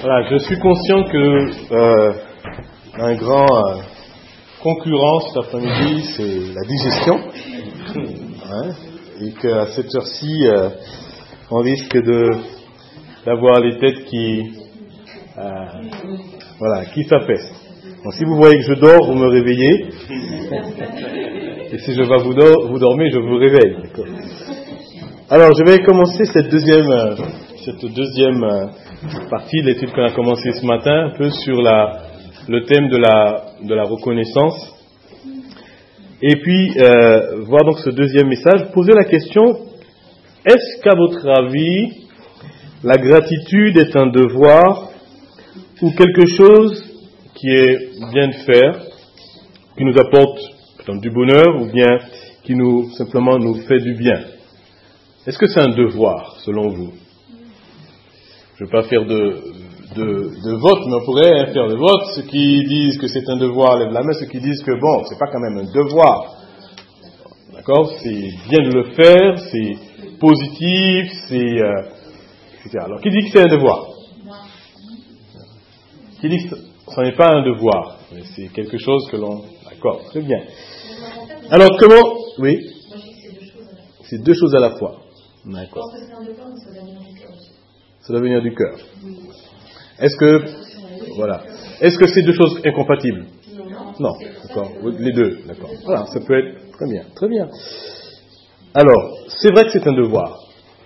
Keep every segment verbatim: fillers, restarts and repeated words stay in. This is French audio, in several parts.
Voilà, je suis conscient que euh, un grand euh, concurrent cet après-midi, c'est la digestion, hein, et qu'à cette heure-ci, euh, on risque de d'avoir les têtes qui euh, voilà, qui s'affaissent. Donc, si vous voyez que je dors, vous me réveillez, et si je vais vous, dor- vous dormir, je vous réveille. D'accord. Alors, je vais commencer cette deuxième, euh, cette deuxième euh, partie de l'étude qu'on a commencée ce matin, un peu sur la, le thème de la, de la reconnaissance. Et puis, euh, voir donc ce deuxième message, poser la question, est-ce qu'à votre avis, la gratitude est un devoir ou quelque chose qui est bien de faire, qui nous apporte peut-être du bonheur ou bien qui nous, simplement nous fait du bien? Est-ce que c'est un devoir, selon vous? Je ne veux pas faire de, de, de vote, mais on pourrait faire de vote. Ceux qui disent que c'est un devoir lèvent la main, ceux qui disent que bon, c'est pas quand même un devoir. D'accord? C'est bien de le faire, c'est positif, c'est... Euh, et cetera. Alors, qui dit que c'est un devoir? Qui dit que ce n'est pas un devoir? Mais c'est quelque chose que l'on... D'accord, très bien. Alors, comment... Oui? C'est deux choses à la fois. D'accord. Ça doit venir du cœur. Est-ce que, voilà. Est-ce que c'est deux choses incompatibles? Non. D'accord. Les deux. D'accord. Voilà. Ça peut être très bien. Très bien. Alors, c'est vrai que c'est un devoir.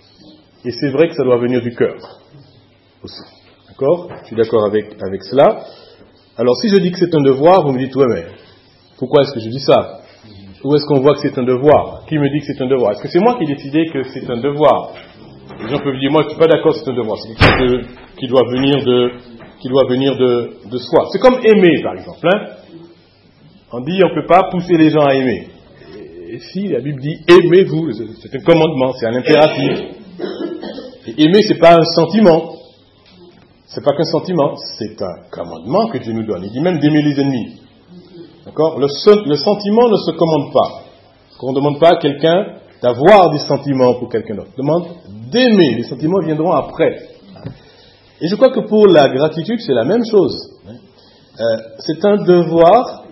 Et c'est vrai que ça doit venir du cœur. Aussi. D'accord? Je suis d'accord avec, avec cela. Alors, si je dis que c'est un devoir, vous me dites, ouais, mais pourquoi est-ce que je dis ça? Où est-ce qu'on voit que c'est un devoir? Qui me dit que c'est un devoir? Est-ce que c'est moi qui ai décidé que c'est un devoir? Les gens peuvent dire, moi je ne suis pas d'accord, c'est un devoir. C'est quelque chose de, qui doit venir de, qui doit venir de, de soi. C'est comme aimer, par exemple. Hein? On dit, on ne peut pas pousser les gens à aimer. Et si la Bible dit, aimez-vous, c'est un commandement, c'est un impératif. Et aimer, c'est pas un sentiment. C'est pas qu'un sentiment, c'est un commandement que Dieu nous donne. Il dit même d'aimer les ennemis. D'accord? Le, le sentiment ne se commande pas. On ne demande pas à quelqu'un d'avoir des sentiments pour quelqu'un d'autre. On demande d'aimer. Les sentiments viendront après. Et je crois que pour la gratitude, c'est la même chose. Euh, c'est un devoir.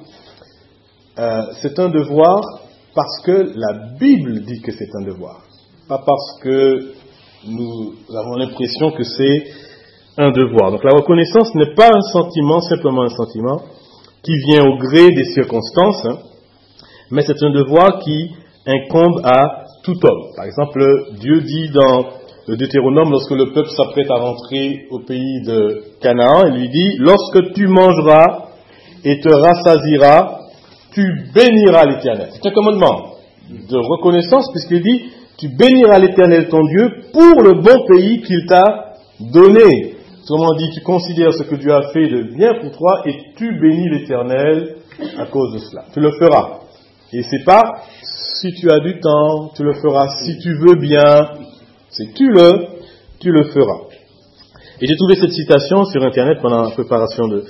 Euh, c'est un devoir parce que la Bible dit que c'est un devoir. Pas parce que nous avons l'impression que c'est un devoir. Donc la reconnaissance n'est pas un sentiment, simplement un sentiment, qui vient au gré des circonstances, hein, mais c'est un devoir qui incombe à tout homme. Par exemple, Dieu dit dans le Deutéronome, lorsque le peuple s'apprête à rentrer au pays de Canaan, il lui dit, lorsque tu mangeras et te rassasieras, tu béniras l'Éternel. C'est un commandement de reconnaissance, puisqu'il dit, tu béniras l'Éternel ton Dieu pour le bon pays qu'il t'a donné. Autrement dit, tu considères ce que Dieu a fait de bien pour toi et tu bénis l'Éternel à cause de cela. Tu le feras. Et c'est pas si tu as du temps, tu le feras. Si tu veux bien, c'est tu le, tu le feras. Et j'ai trouvé cette citation sur Internet pendant la préparation de,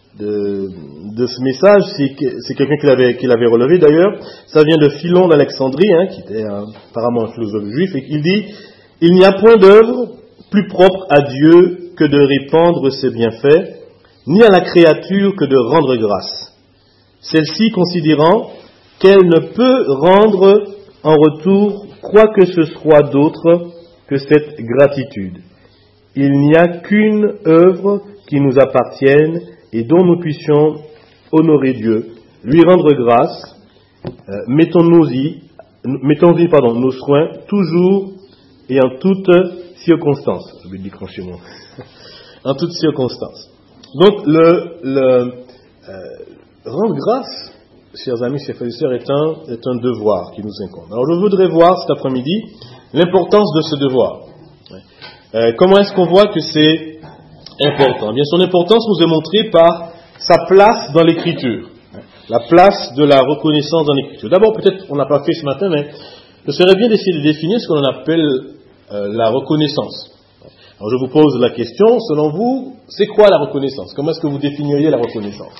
de, de ce message. C'est, c'est quelqu'un qui l'avait, qui l'avait relevé d'ailleurs. Ça vient de Philon d'Alexandrie, hein, qui était un, apparemment un philosophe juif, et il dit, il n'y a point d'œuvre plus propre à Dieu que de répandre ses bienfaits, ni à la créature que de rendre grâce. Celle-ci considérant qu'elle ne peut rendre en retour quoi que ce soit d'autre que cette gratitude. Il n'y a qu'une œuvre qui nous appartienne et dont nous puissions honorer Dieu, lui rendre grâce, euh, mettons-nous-y, mettons-y pardon, nos soins toujours et en toutes circonstances. Je vais décrocher mon... en toutes circonstances. Donc, le, le euh, rendre grâce, chers amis, chers frères et sœurs, est un, est un devoir qui nous incombe. Alors, je voudrais voir cet après-midi l'importance de ce devoir. Euh, comment est-ce qu'on voit que c'est important? Eh bien, son importance nous est montrée par sa place dans l'Écriture. La place de la reconnaissance dans l'Écriture. D'abord, peut-être, on n'a pas fait ce matin, mais ce serait bien d'essayer de définir ce qu'on appelle euh, la reconnaissance. Alors je vous pose la question, selon vous, c'est quoi la reconnaissance? Comment est-ce que vous définiriez la reconnaissance?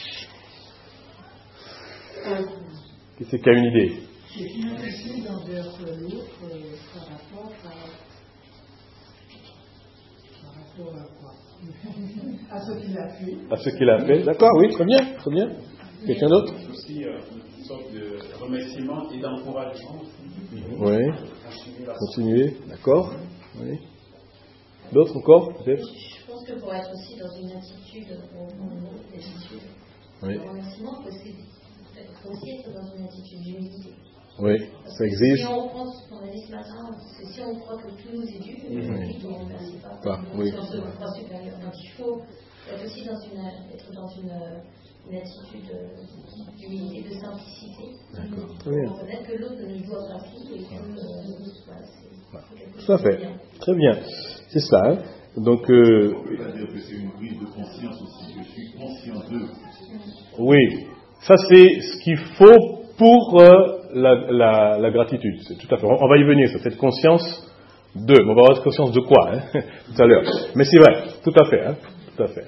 Qui c'est qui a une idée? C'est une attitude envers l'autre par rapport à... Par rapport à quoi? À ce qu'il a fait. À ce qu'il a fait. D'accord, oui, très bien, très bien. Quelqu'un d'autre? Aussi euh, une sorte de remerciement et d'encouragement. Oui. Continuer, d'accord. Oui. D'autres encore, peut-être? Je pense que pour être aussi dans une attitude, on prend l'attitude. Oui. Le remerciement, il faut aussi être dans une attitude d'humilité. Oui, ça exige. Si on reprend ce qu'on a dit ce matin, c'est si on croit que tout nous est dû, Oui. on ne remercie pas. Pas, oui. Si on se croit supérieur. Donc il faut être aussi dans une, être dans une, une attitude d'humilité, de simplicité. D'accord, très bien. Pour reconnaître que l'autre ne nous doit pas tout et que euh, voilà, c'est Ouais. quelque chose Tout à fait. de bien. Très bien. C'est ça. Hein. Donc, euh, On peut pas dire que c'est une prise de conscience aussi. Je suis conscient d'eux. oui, ça c'est ce qu'il faut pour euh, la, la, la gratitude. C'est tout à fait. On, on va y venir sur cette conscience de. On va avoir conscience de quoi hein, tout à l'heure. Mais c'est vrai, tout à fait. Hein, tout à fait.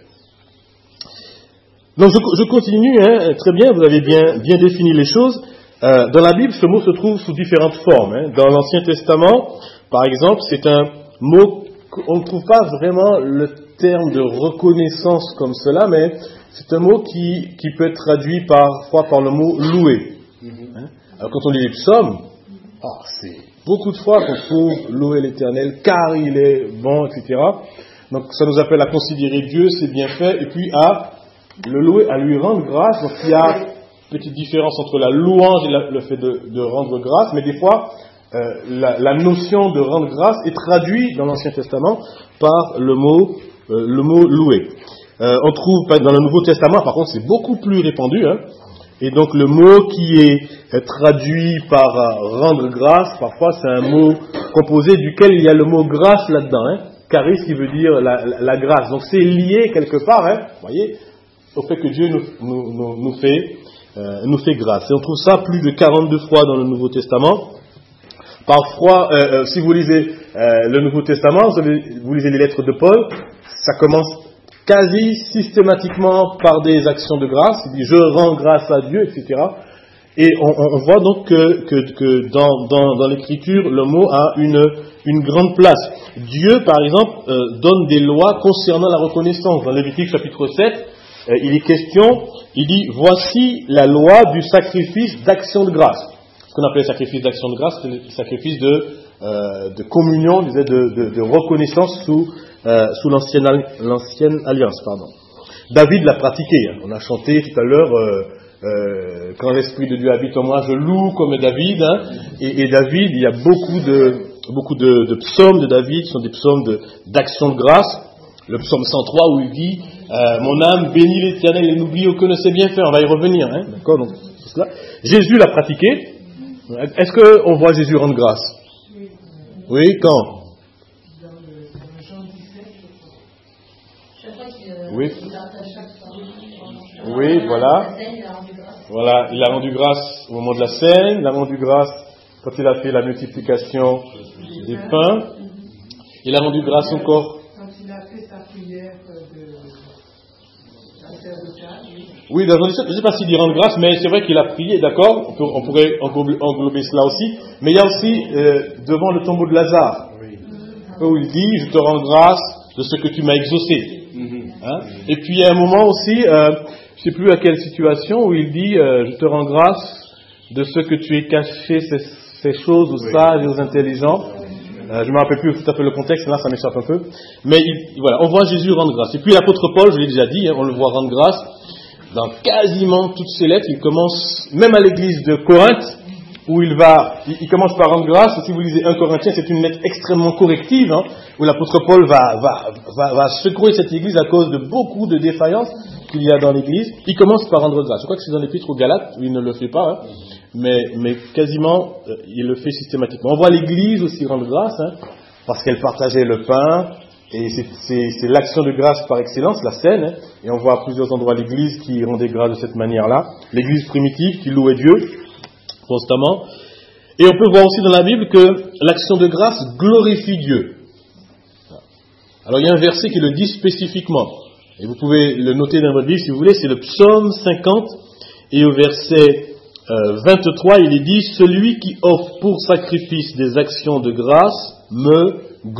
Donc je, je continue. Hein, très bien. Vous avez bien bien défini les choses. Euh, dans la Bible, ce mot se trouve sous différentes formes. Hein. Dans l'Ancien Testament, par exemple, c'est un mot qu'on ne trouve pas vraiment le terme de reconnaissance comme cela, mais c'est un mot qui, qui peut être traduit parfois par le mot louer. Hein. Alors quand on lit les psaumes, oh, c'est beaucoup de fois qu'on trouve louer l'Éternel car il est bon, et cetera. Donc ça nous appelle à considérer Dieu, ses bienfaits, et puis à le louer, à lui rendre grâce. Donc il y a petite différence entre la louange et la, le fait de, de rendre grâce, mais des fois, euh, la, la notion de rendre grâce est traduite dans l'Ancien Testament par le mot, euh, le mot louer. Euh, on trouve dans le Nouveau Testament, par contre, c'est beaucoup plus répandu, hein, et donc le mot qui est, est traduit par euh, rendre grâce, parfois c'est un mot composé duquel il y a le mot grâce là-dedans, hein, charis qui veut dire la, la, la grâce. Donc c'est lié quelque part, hein, voyez, au fait que Dieu nous, nous, nous, nous fait Euh, nous fait grâce. Et on trouve ça plus de quarante-deux fois dans le Nouveau Testament. Parfois, euh, euh, si vous lisez euh, le Nouveau Testament, vous, avez, vous lisez les lettres de Paul, ça commence quasi systématiquement par des actions de grâce. Il dit « je rends grâce à Dieu », et cetera. Et on, on voit donc que, que, que dans, dans, dans l'Écriture, le mot a une, une grande place. Dieu, par exemple, euh, donne des lois concernant la reconnaissance. Dans Lévitique chapitre sept, euh, il est question, il dit « voici la loi du sacrifice d'action de grâce ». Ce qu'on appelle le sacrifice d'action de grâce, c'est le sacrifice de, euh, de communion, de, de, de reconnaissance sous, euh, sous l'ancienne, l'ancienne alliance. Pardon. David l'a pratiqué. Hein. On a chanté tout à l'heure... Euh, Euh, quand l'Esprit de Dieu habite en moi, je loue comme David. Hein, et, et David, il y a beaucoup de, beaucoup de, de psaumes de David, qui sont des psaumes de, d'action de grâce. Le psaume cent trois où il dit euh, « Mon âme bénit l'Éternel et n'oublie aucun de ses bienfaits ». On va y revenir. Hein, d'accord, donc, c'est cela. Jésus l'a pratiqué. Est-ce qu'on voit Jésus rendre grâce? Oui, quand? Dans le, dans Jean dix-sept, je crois. Chaque fois qu'il Oui. il partage chaque fois. Oui, voilà. La scène, il a rendu grâce. Voilà, il a rendu grâce au moment de la scène, il a rendu grâce quand il a fait la multiplication des pains, il a rendu grâce encore. Quand il a fait sa prière de la terre de Pâques. Oui, dans je ne sais pas s'il dit rendre grâce, mais c'est vrai qu'il a prié, d'accord, on, peut, on pourrait englober, englober cela aussi, mais il y a aussi euh, devant le tombeau de Lazare, où il dit, je te rends grâce de ce que tu m'as exaucé. Hein? Et puis il y a un moment aussi, euh, je ne sais plus à quelle situation, où il dit euh, je te rends grâce de ce que tu es caché ces, ces choses aux sages et aux intelligents. Euh, je ne me rappelle plus tout à fait le contexte, là ça m'échappe un peu. Mais il, voilà, on voit Jésus rendre grâce. Et puis l'apôtre Paul, je l'ai déjà dit, hein, on le voit rendre grâce dans quasiment toutes ses lettres. Il commence, même à l'église de Corinthe, où il va, il, il commence par rendre grâce. Si vous lisez un Corinthiens, c'est une lettre extrêmement corrective, hein, où l'apôtre Paul va, va, va, va secouer cette église à cause de beaucoup de défaillances qu'il y a dans l'église. Il commence par rendre grâce. Je crois que c'est dans l'épître aux Galates où il ne le fait pas, hein, mais, mais quasiment euh, il le fait systématiquement. On voit l'église aussi rendre grâce, hein, parce qu'elle partageait le pain, et c'est, c'est, c'est l'action de grâce par excellence, la scène, hein, et on voit à plusieurs endroits l'église qui rendait grâce de cette manière-là. L'église primitive qui louait Dieu constamment. Et on peut voir aussi dans la Bible que l'action de grâce glorifie Dieu. Alors il y a un verset qui le dit spécifiquement, et vous pouvez le noter dans votre Bible si vous voulez, c'est le psaume cinquante, et au verset euh, vingt-trois, il est dit « Celui qui offre pour sacrifice des actions de grâce me glorifie ».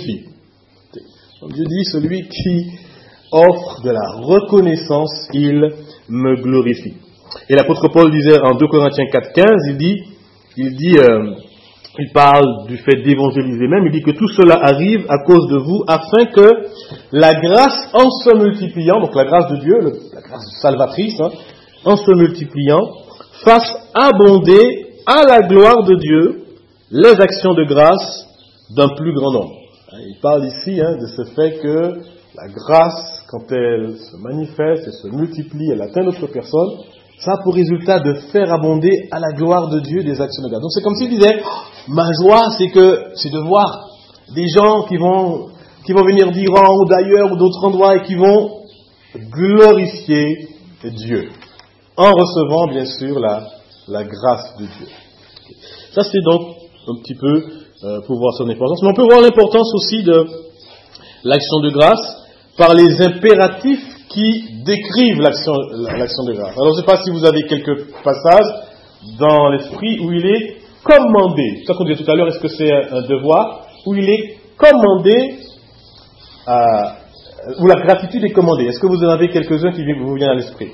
Donc Dieu dit « Celui qui offre de la reconnaissance, il me glorifie. Et l'apôtre Paul disait en deux Corinthiens quatre quinze, il dit, il dit, euh, il parle du fait d'évangéliser même, il dit que tout cela arrive à cause de vous, afin que la grâce en se multipliant, donc la grâce de Dieu, le, la grâce salvatrice, hein, en se multipliant, fasse abonder à la gloire de Dieu les actions de grâce d'un plus grand nombre. Il parle ici hein, de ce fait que la grâce, quand elle se manifeste, elle se multiplie, elle atteint d'autres personnes, ça a pour résultat de faire abonder à la gloire de Dieu des actions de grâce. Donc c'est comme s'il disait, ma joie c'est que c'est de voir des gens qui vont, qui vont venir d'Iran ou d'ailleurs ou d'autres endroits et qui vont glorifier Dieu en recevant bien sûr la, la grâce de Dieu. Ça c'est donc un petit peu euh, pour voir son importance. Mais on peut voir l'importance aussi de l'action de grâce par les impératifs qui décrivent l'action, l'action de grâce. Alors je ne sais pas si vous avez quelques passages dans l'esprit où il est commandé. C'est ça qu'on disait tout à l'heure, est-ce que c'est un devoir? Où il est commandé, à, où la gratitude est commandée. Est-ce que vous en avez quelques-uns qui vous viennent à l'esprit?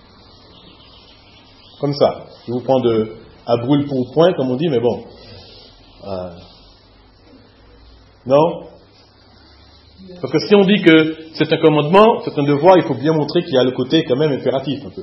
Comme ça. Je vous prends de, à brûle pour point, comme on dit, mais bon. Euh, non? Parce que si on dit que c'est un commandement, c'est un devoir, il faut bien montrer qu'il y a le côté quand même impératif un peu.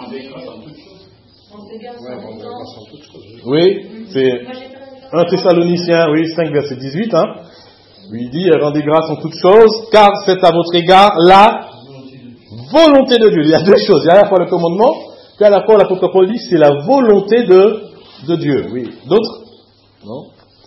Oui, c'est un Thessaloniciens, oui, cinq, verset dix-huit, hein. Lui il dit, rendez grâce en toutes choses, car c'est à votre égard la volonté de Dieu. Il y a deux choses. Il y a à la fois le commandement, puis à la fois l'apôtre Paul dit, c'est la volonté de, de Dieu. Oui. D'autres? Non?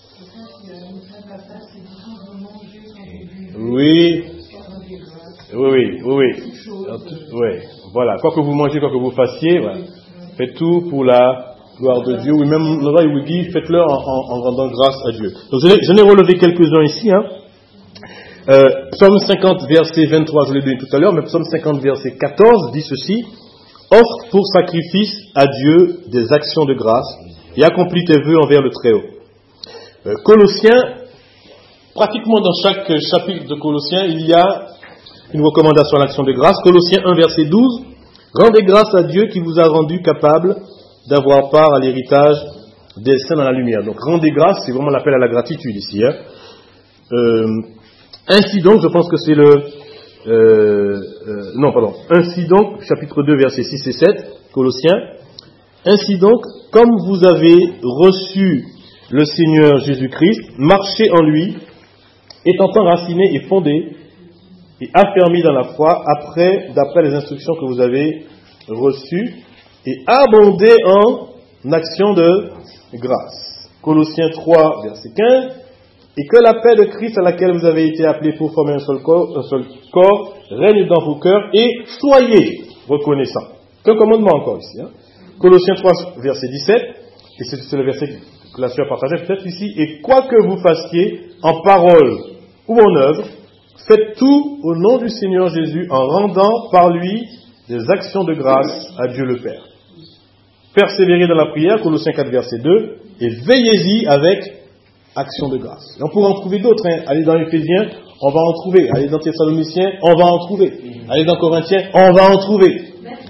Oui, oui, oui, oui, oui, voilà, quoi que vous mangez, quoi que vous fassiez, voilà. Faites tout pour la gloire de Dieu, oui, même là il vous dit, faites-le en, en, en rendant grâce à Dieu. Donc je n'ai relevé quelques-uns ici, hein. Euh, Psaume cinquante, verset vingt-trois, je l'ai dit tout à l'heure, mais Psaume cinquante, verset quatorze dit ceci, offre pour sacrifice à Dieu des actions de grâce et accomplis tes vœux envers le Très-Haut. Euh, Colossiens, pratiquement dans chaque chapitre de Colossiens, il y a une recommandation à l'action de grâce. Colossiens un, verset douze. Rendez grâce à Dieu qui vous a rendu capable d'avoir part à l'héritage des saints dans la lumière. Donc, rendez grâce, c'est vraiment l'appel à la gratitude ici. Hein. Euh, ainsi donc, je pense que c'est le... Euh, euh, non, pardon. Ainsi donc, chapitre deux, versets six et sept, Colossiens. Ainsi donc, comme vous avez reçu le Seigneur Jésus-Christ, marchez en lui, étant enraciné et fondé et affermi dans la foi, après, d'après les instructions que vous avez reçues, et abondez en action de grâce. Colossiens trois, verset quinze, et que la paix de Christ à laquelle vous avez été appelés pour former un seul corps, un seul corps règne dans vos cœurs, et soyez reconnaissants. C'est un commandement encore ici. Hein. Colossiens trois, verset dix-sept, et c'est, c'est le verset que la sœur partageait peut-être ici, et quoi que vous fassiez, en parole ou en œuvre, faites tout au nom du Seigneur Jésus en rendant par lui des actions de grâce à Dieu le Père. Persévérez dans la prière, Colossiens quatre, verset deux, et veillez-y avec action de grâce. Et on pourra en trouver d'autres. Hein. Allez dans Éphésiens, on va en trouver. Allez dans Thessaloniciens, on va en trouver. Allez dans Corinthiens, on va en trouver.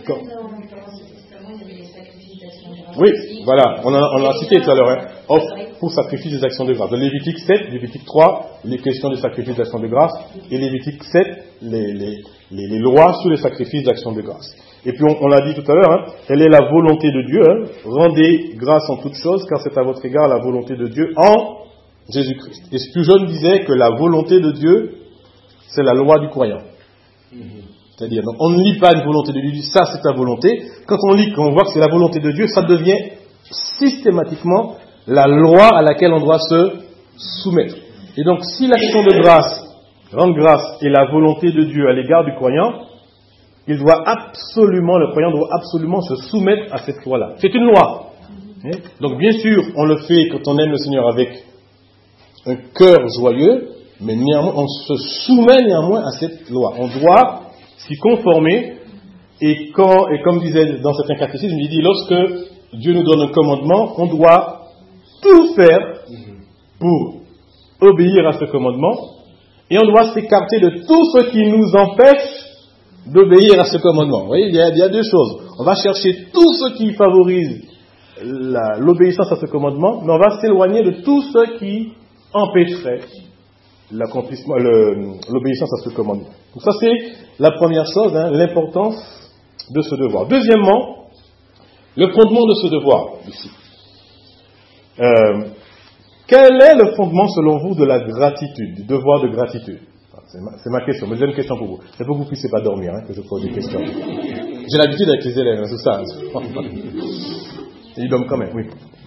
Oui, voilà, on a, on a cité tout à l'heure. Hein. Offre pour sacrifice des actions de grâce. Dans Lévitique sept, Lévitique trois, les questions des sacrifices d'actions de grâce, et Lévitique sept, les, les, les, les lois sur les sacrifices d'actions de grâce. Et puis on, on l'a dit tout à l'heure, hein, elle est la volonté de Dieu. Hein, rendez grâce en toutes choses, car c'est à votre égard la volonté de Dieu en Jésus-Christ. Et Spurgeon disait que la volonté de Dieu, c'est la loi du croyant. C'est-à-dire, donc, on ne lit pas une volonté de Dieu, dit ça c'est ta volonté. Quand on lit, quand on voit que c'est la volonté de Dieu, ça devient systématiquement la loi à laquelle on doit se soumettre. Et donc, si l'action de grâce, rendre grâce, est la volonté de Dieu à l'égard du croyant, il doit absolument, le croyant doit absolument se soumettre à cette loi-là. C'est une loi. Donc, bien sûr, on le fait quand on aime le Seigneur avec un cœur joyeux, mais néanmoins, on se soumet néanmoins à cette loi. On doit s'y conformer, et, quand, et comme disait dans certains catéchismes, il dit, lorsque Dieu nous donne un commandement, on doit tout faire pour obéir à ce commandement, et on doit s'écarter de tout ce qui nous empêche d'obéir à ce commandement. Vous voyez, il y a, il y a deux choses. On va chercher tout ce qui favorise la, l'obéissance à ce commandement, mais on va s'éloigner de tout ce qui empêcherait l'accomplissement, le, l'obéissance à ce commandement. Donc ça, c'est la première chose, hein, l'importance de ce devoir. Deuxièmement, le fondement de ce devoir, ici. Euh, quel est le fondement, selon vous, de la gratitude, du devoir de gratitude? C'est ma, c'est ma question, mais j'ai une question pour vous. C'est pour que vous ne puissiez pas dormir, hein, que je pose des questions. J'ai l'habitude avec les élèves, hein, c'est ça. Ils dorment quand même, oui.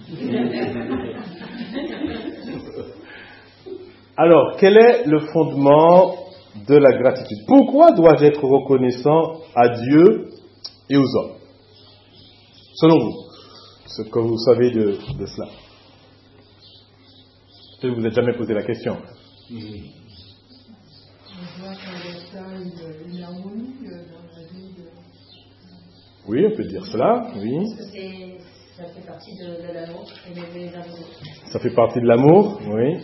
Alors, quel est le fondement de la gratitude? Pourquoi dois-je être reconnaissant à Dieu et aux hommes? Selon vous, ce que vous savez de, de cela. Peut-être que vous n'avez jamais posé la question. On voit qu'il y a une, une harmonie dans la vie de... Oui, on peut dire cela, oui. Parce que c'est, ça fait partie de, de l'amour et d'aimer les uns les autres. Ça fait partie de l'amour, oui.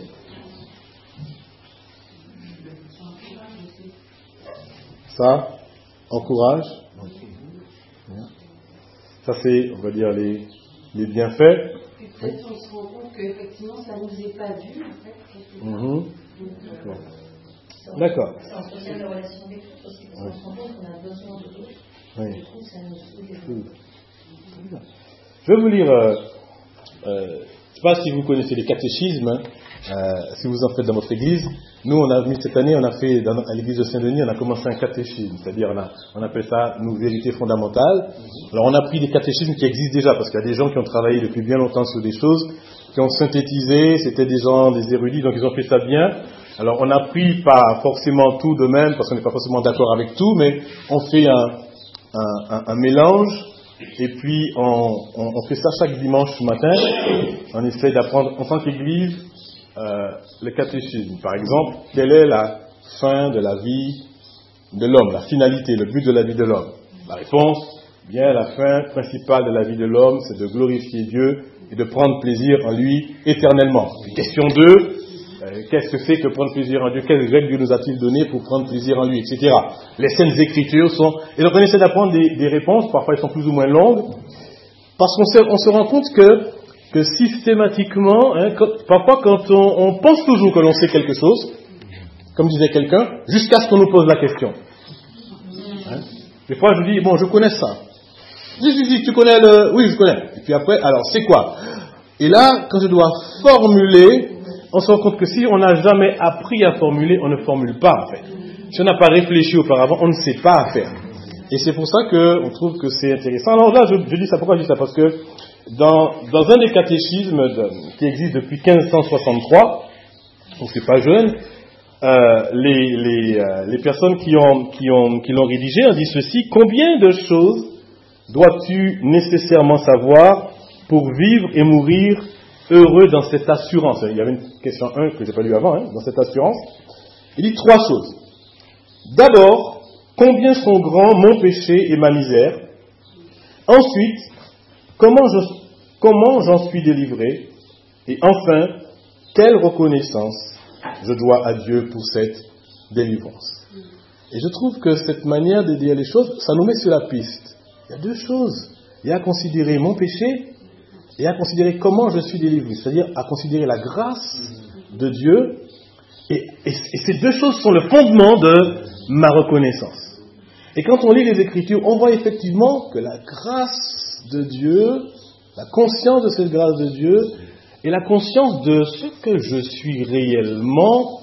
Ça encourage. Ça, c'est, on va dire, les, les bienfaits. Puis peut-être on se rend compte qu'effectivement, ça ne nous est pas dû, en fait. Mmh. Donc, Ça, D'accord. Ça entretient les relations avec l'autre aussi, parce qu'on se rend compte qu'on a besoin de l'autre. Oui. Du coup, ça nous soulève. Je vais vous lire, euh, euh, je ne sais pas si vous connaissez les catéchismes, hein, euh, si vous en faites dans votre église. Nous, on a mis cette année, on a fait, dans, à l'église de Saint-Denis, on a commencé un catéchisme, c'est-à-dire on, a, on appelle ça nos vérités fondamentales. Alors on a pris des catéchismes qui existent déjà, parce qu'il y a des gens qui ont travaillé depuis bien longtemps sur des choses, qui ont synthétisé, c'était des gens, des érudits, donc ils ont fait ça bien. Alors on a pris pas forcément tout de même, parce qu'on n'est pas forcément d'accord avec tout, mais on fait un, un, un, un mélange, et puis on, on, on fait ça chaque dimanche matin. On essaie d'apprendre en tant qu'église euh, le catéchisme. Par exemple, quelle est la fin de la vie de l'homme, la finalité, le but de la vie de l'homme? La réponse, bien la fin principale de la vie de l'homme, c'est de glorifier Dieu et de prendre plaisir en lui éternellement. Puis question deux, Euh, qu'est-ce que c'est que prendre plaisir en Dieu? Quelles règles Dieu nous a-t-il donné pour prendre plaisir en lui, et cetera. Les Saintes Écritures sont... Et donc on essaie d'apprendre des, des réponses, parfois elles sont plus ou moins longues, parce qu'on se, on se rend compte que, que systématiquement, hein, quand, parfois quand on, on pense toujours que l'on sait quelque chose, comme disait quelqu'un, jusqu'à ce qu'on nous pose la question. Hein? Des fois je dis, bon, je connais ça. Si, si, si, tu connais le... Oui, je connais. Et puis après, alors c'est quoi? Et là, quand je dois formuler... on se rend compte que si on n'a jamais appris à formuler, on ne formule pas en fait. Si on n'a pas réfléchi auparavant, on ne sait pas à faire. Et c'est pour ça qu'on trouve que c'est intéressant. Alors là, je, je dis ça, pourquoi je dis ça? Parce que dans, dans un des catéchismes de, qui existe depuis quinze cent soixante-trois, donc c'est pas jeune, euh, les, les, euh, les personnes qui, ont, qui, ont, qui l'ont rédigé ont dit ceci: combien de choses dois-tu nécessairement savoir pour vivre et mourir heureux dans cette assurance? Il y avait une question un que je n'ai pas lu avant, hein, dans cette assurance. Il dit trois choses. D'abord, combien sont grands mon péché et ma misère? Ensuite, comment, je, comment j'en suis délivré? Et enfin, quelle reconnaissance je dois à Dieu pour cette délivrance? Et je trouve que cette manière de dire les choses, ça nous met sur la piste. Il y a deux choses. Il y a à considérer mon péché et à considérer comment je suis délivré, c'est-à-dire à considérer la grâce de Dieu. Et, et, et ces deux choses sont le fondement de ma reconnaissance. Et quand on lit les Écritures, on voit effectivement que la grâce de Dieu, la conscience de cette grâce de Dieu, et la conscience de ce que je suis réellement,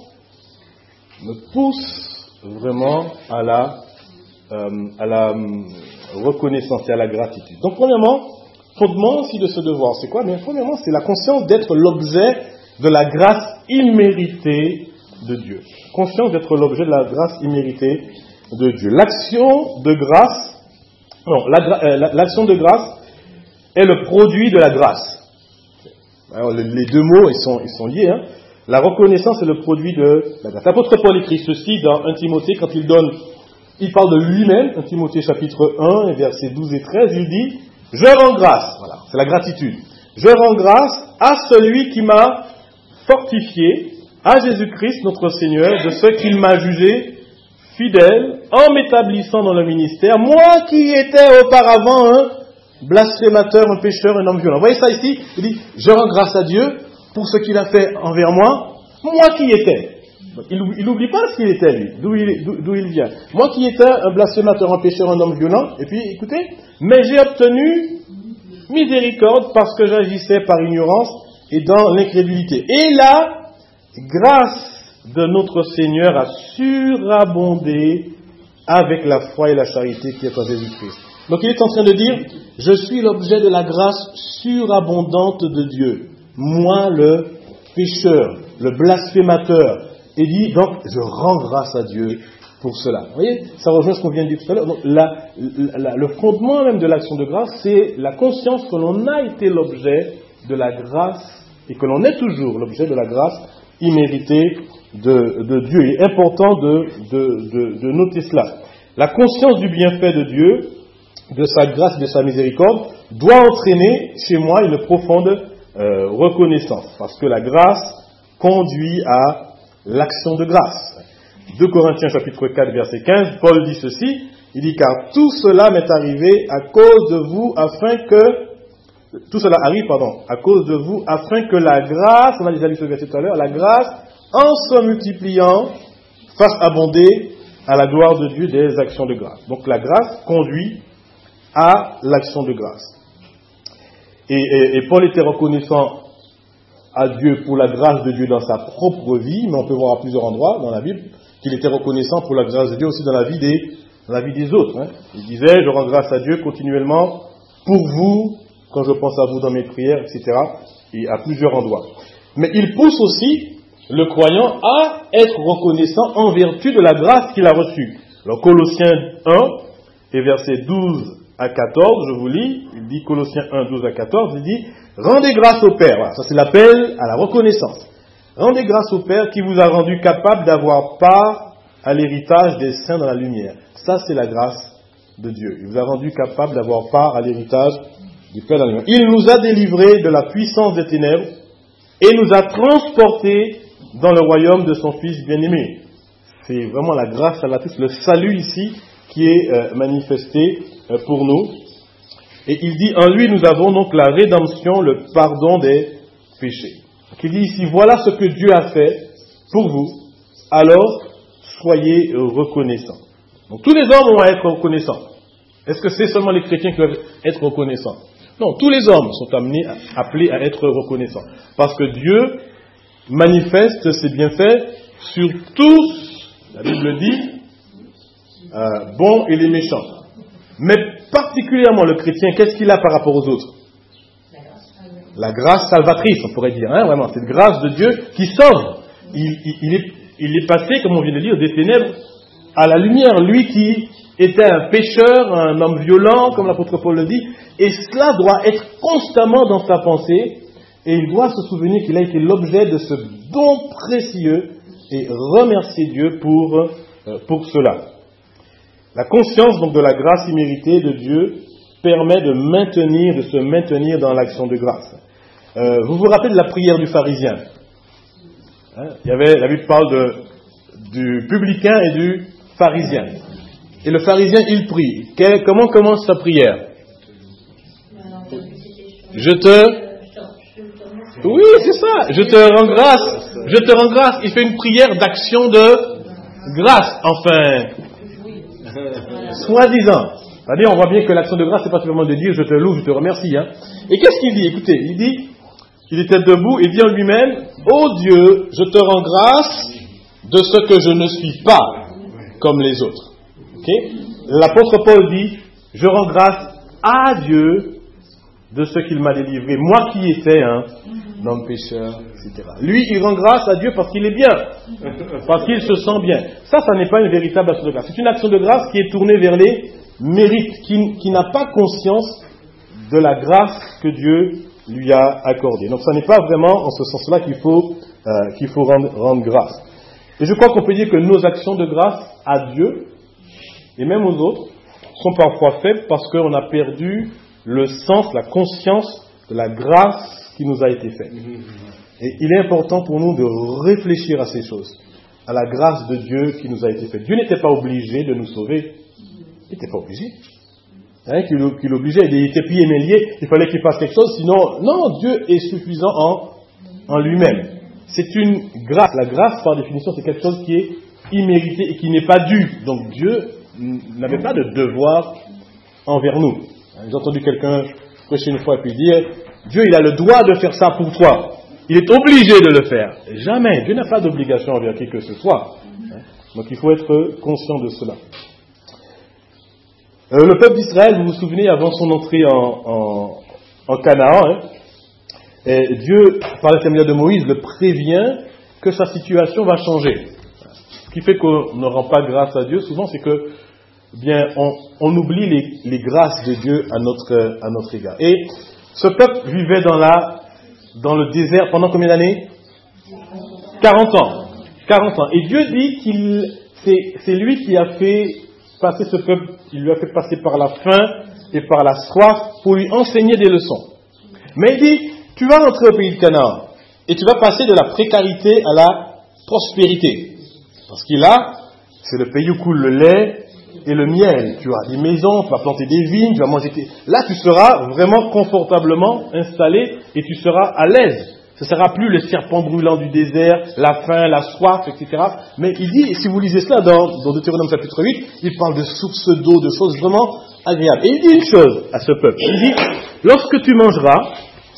me pousse vraiment à la, euh, à la reconnaissance et à la gratitude. Donc premièrement, fondement aussi de ce devoir, c'est quoi? Bien, premièrement, c'est la conscience d'être l'objet de la grâce imméritée de Dieu. Conscience d'être l'objet de la grâce imméritée de Dieu. L'action de grâce, non, la, euh, l'action de grâce est le produit de la grâce. Alors, les deux mots, ils sont, ils sont liés. Hein. La reconnaissance est le produit de la grâce. L'apôtre Paul écrit ceci dans un Timothée, quand il donne, il parle de lui-même, un Timothée chapitre un, versets douze et treize, il dit: je rends grâce, voilà, c'est la gratitude. Je rends grâce à celui qui m'a fortifié, à Jésus-Christ notre Seigneur, de ce qu'il m'a jugé fidèle en m'établissant dans le ministère, moi qui étais auparavant un blasphémateur, un pécheur, un homme violent. Vous voyez ça ici? Il dit, je rends grâce à Dieu pour ce qu'il a fait envers moi, moi qui étais. Il n'oublie pas ce qu'il était, lui, d'où il, d'où, d'où il vient. Moi qui étais un blasphémateur, un pécheur, un homme violent, et puis, écoutez, mais j'ai obtenu miséricorde parce que j'agissais par ignorance et dans l'incrédulité. Et la grâce de notre Seigneur a surabondé avec la foi et la charité qui est en Jésus-Christ. Donc il est en train de dire, je suis l'objet de la grâce surabondante de Dieu. Moi, le pécheur, le blasphémateur. Et dit, donc, je rends grâce à Dieu pour cela. Vous voyez, ça rejoint ce qu'on vient de dire tout à l'heure. Donc, la, la, le fondement même de l'action de grâce, c'est la conscience que l'on a été l'objet de la grâce et que l'on est toujours l'objet de la grâce imméritée de, de Dieu. Il est important de, de, de, de noter cela. La conscience du bienfait de Dieu, de sa grâce et de sa miséricorde, doit entraîner chez moi une profonde euh, reconnaissance. Parce que la grâce conduit à l'action de grâce. deux Corinthiens chapitre quatre verset quinze, Paul dit ceci, il dit car tout cela m'est arrivé à cause de vous afin que, tout cela arrive, pardon, à cause de vous afin que la grâce, on a déjà lu ce verset tout à l'heure, la grâce, en se multipliant, fasse abonder à la gloire de Dieu des actions de grâce. Donc la grâce conduit à l'action de grâce. Et, et, et Paul était reconnaissant à Dieu pour la grâce de Dieu dans sa propre vie, mais on peut voir à plusieurs endroits dans la Bible qu'il était reconnaissant pour la grâce de Dieu aussi dans la vie des, dans la vie des autres. Hein. Il disait, je rends grâce à Dieu continuellement pour vous, quand je pense à vous dans mes prières, et cetera, et à plusieurs endroits. Mais il pousse aussi le croyant à être reconnaissant en vertu de la grâce qu'il a reçue. Alors Colossiens un, et versets douze à quatorze, je vous lis, il dit Colossiens un, douze à quatorze, il dit rendez grâce au Père. Voilà, ça c'est l'appel à la reconnaissance. Rendez grâce au Père qui vous a rendu capable d'avoir part à l'héritage des saints dans la lumière. Ça c'est la grâce de Dieu. Il vous a rendu capable d'avoir part à l'héritage du Père dans la lumière. Il nous a délivrés de la puissance des ténèbres et nous a transportés dans le royaume de son Fils bien-aimé. C'est vraiment la grâce salvatrice, le salut ici qui est euh, manifesté euh, pour nous. Et il dit, en lui nous avons donc la rédemption, le pardon des péchés. Donc il dit ici, voilà ce que Dieu a fait pour vous, alors soyez reconnaissants. Donc tous les hommes ont à être reconnaissants. Est-ce que c'est seulement les chrétiens qui doivent être reconnaissants? Non, tous les hommes sont amenés, appelés à être reconnaissants. Parce que Dieu manifeste ses bienfaits sur tous, la Bible dit, euh, bons et les méchants. Mais particulièrement le chrétien, qu'est-ce qu'il a par rapport aux autres? La grâce salvatrice, on pourrait dire, hein, vraiment, cette grâce de Dieu qui sauve. Il, il, il, est, il est passé, comme on vient de dire, des ténèbres à la lumière. Lui qui était un pécheur, un homme violent, comme l'apôtre Paul le dit, et cela doit être constamment dans sa pensée, et il doit se souvenir qu'il a été l'objet de ce don précieux, et remercier Dieu pour, euh, pour cela. La conscience donc de la grâce imméritée de Dieu permet de maintenir, de se maintenir dans l'action de grâce. Euh, vous vous rappelez de la prière du pharisien, hein? Il y avait, la Bible parle de, du publicain et du pharisien. Et le pharisien, il prie. Quel, comment commence sa prière? Je te... Oui, c'est ça. Je te rends grâce. Je te rends grâce. Il fait une prière d'action de grâce. Enfin, soi-disant. C'est-à-dire, on voit bien que l'action de grâce, c'est pas simplement de dire je te loue, je te remercie. Hein. Et qu'est-ce qu'il dit? Écoutez, il dit, il était debout et dit en lui-même, ô Dieu, je te rends grâce de ce que je ne suis pas comme les autres. Okay? L'apôtre Paul dit, je rends grâce à Dieu de ce qu'il m'a délivré, moi qui étais un homme pécheur, et cetera. Lui, il rend grâce à Dieu parce qu'il est bien, parce qu'il se sent bien. Ça, ça n'est pas une véritable action de grâce. C'est une action de grâce qui est tournée vers les mérites, qui, qui n'a pas conscience de la grâce que Dieu lui a accordée. Donc, ça n'est pas vraiment en ce sens-là qu'il faut, euh, qu'il faut rendre, rendre grâce. Et je crois qu'on peut dire que nos actions de grâce à Dieu, et même aux autres, sont parfois faibles parce qu'on a perdu le sens, la conscience de la grâce qui nous a été faite. Et il est important pour nous de réfléchir à ces choses. à la grâce de Dieu qui nous a été faite. Dieu n'était pas obligé de nous sauver. Il n'était pas obligé. Hein, qu'il, qu'il obligeait, il était plié et lié, il fallait qu'il fasse quelque chose, sinon, non, Dieu est suffisant en, en lui-même. C'est une grâce. La grâce, par définition, c'est quelque chose qui est immérité et qui n'est pas dû. Donc Dieu n'avait pas de devoir envers nous. J'ai entendu quelqu'un prêcher une fois et puis dire, Dieu, il a le droit de faire ça pour toi. Il est obligé de le faire. Jamais. Dieu n'a pas d'obligation envers qui que ce soit. Donc il faut être conscient de cela. Euh, le peuple d'Israël, vous vous souvenez, avant son entrée en, en, en Canaan, hein, et Dieu, par l'intermédiaire de Moïse, le prévient que sa situation va changer. Ce qui fait qu'on ne rend pas grâce à Dieu, souvent, c'est que, bien, on, on oublie les, les grâces de Dieu à notre, à notre égard. Et ce peuple vivait dans la, dans le désert pendant combien d'années? quarante ans. quarante ans. Et Dieu dit qu'il, c'est, c'est lui qui a fait passer ce peuple, il lui a fait passer par la faim et par la soif pour lui enseigner des leçons. Mais il dit, tu vas rentrer au pays de Canaan et tu vas passer de la précarité à la prospérité. Parce qu'il a, c'est le pays où coule le lait et le miel. Tu as des maisons, tu vas planter des vignes, tu vas manger tes... Là, tu seras vraiment confortablement installé et tu seras à l'aise. Ce ne sera plus le serpent brûlant du désert, la faim, la soif, et cetera. Mais il dit, si vous lisez cela dans, dans Deutéronome chapitre huit, il parle de sources d'eau, de choses vraiment agréables. Et il dit une chose à ce peuple. Il dit, lorsque tu mangeras,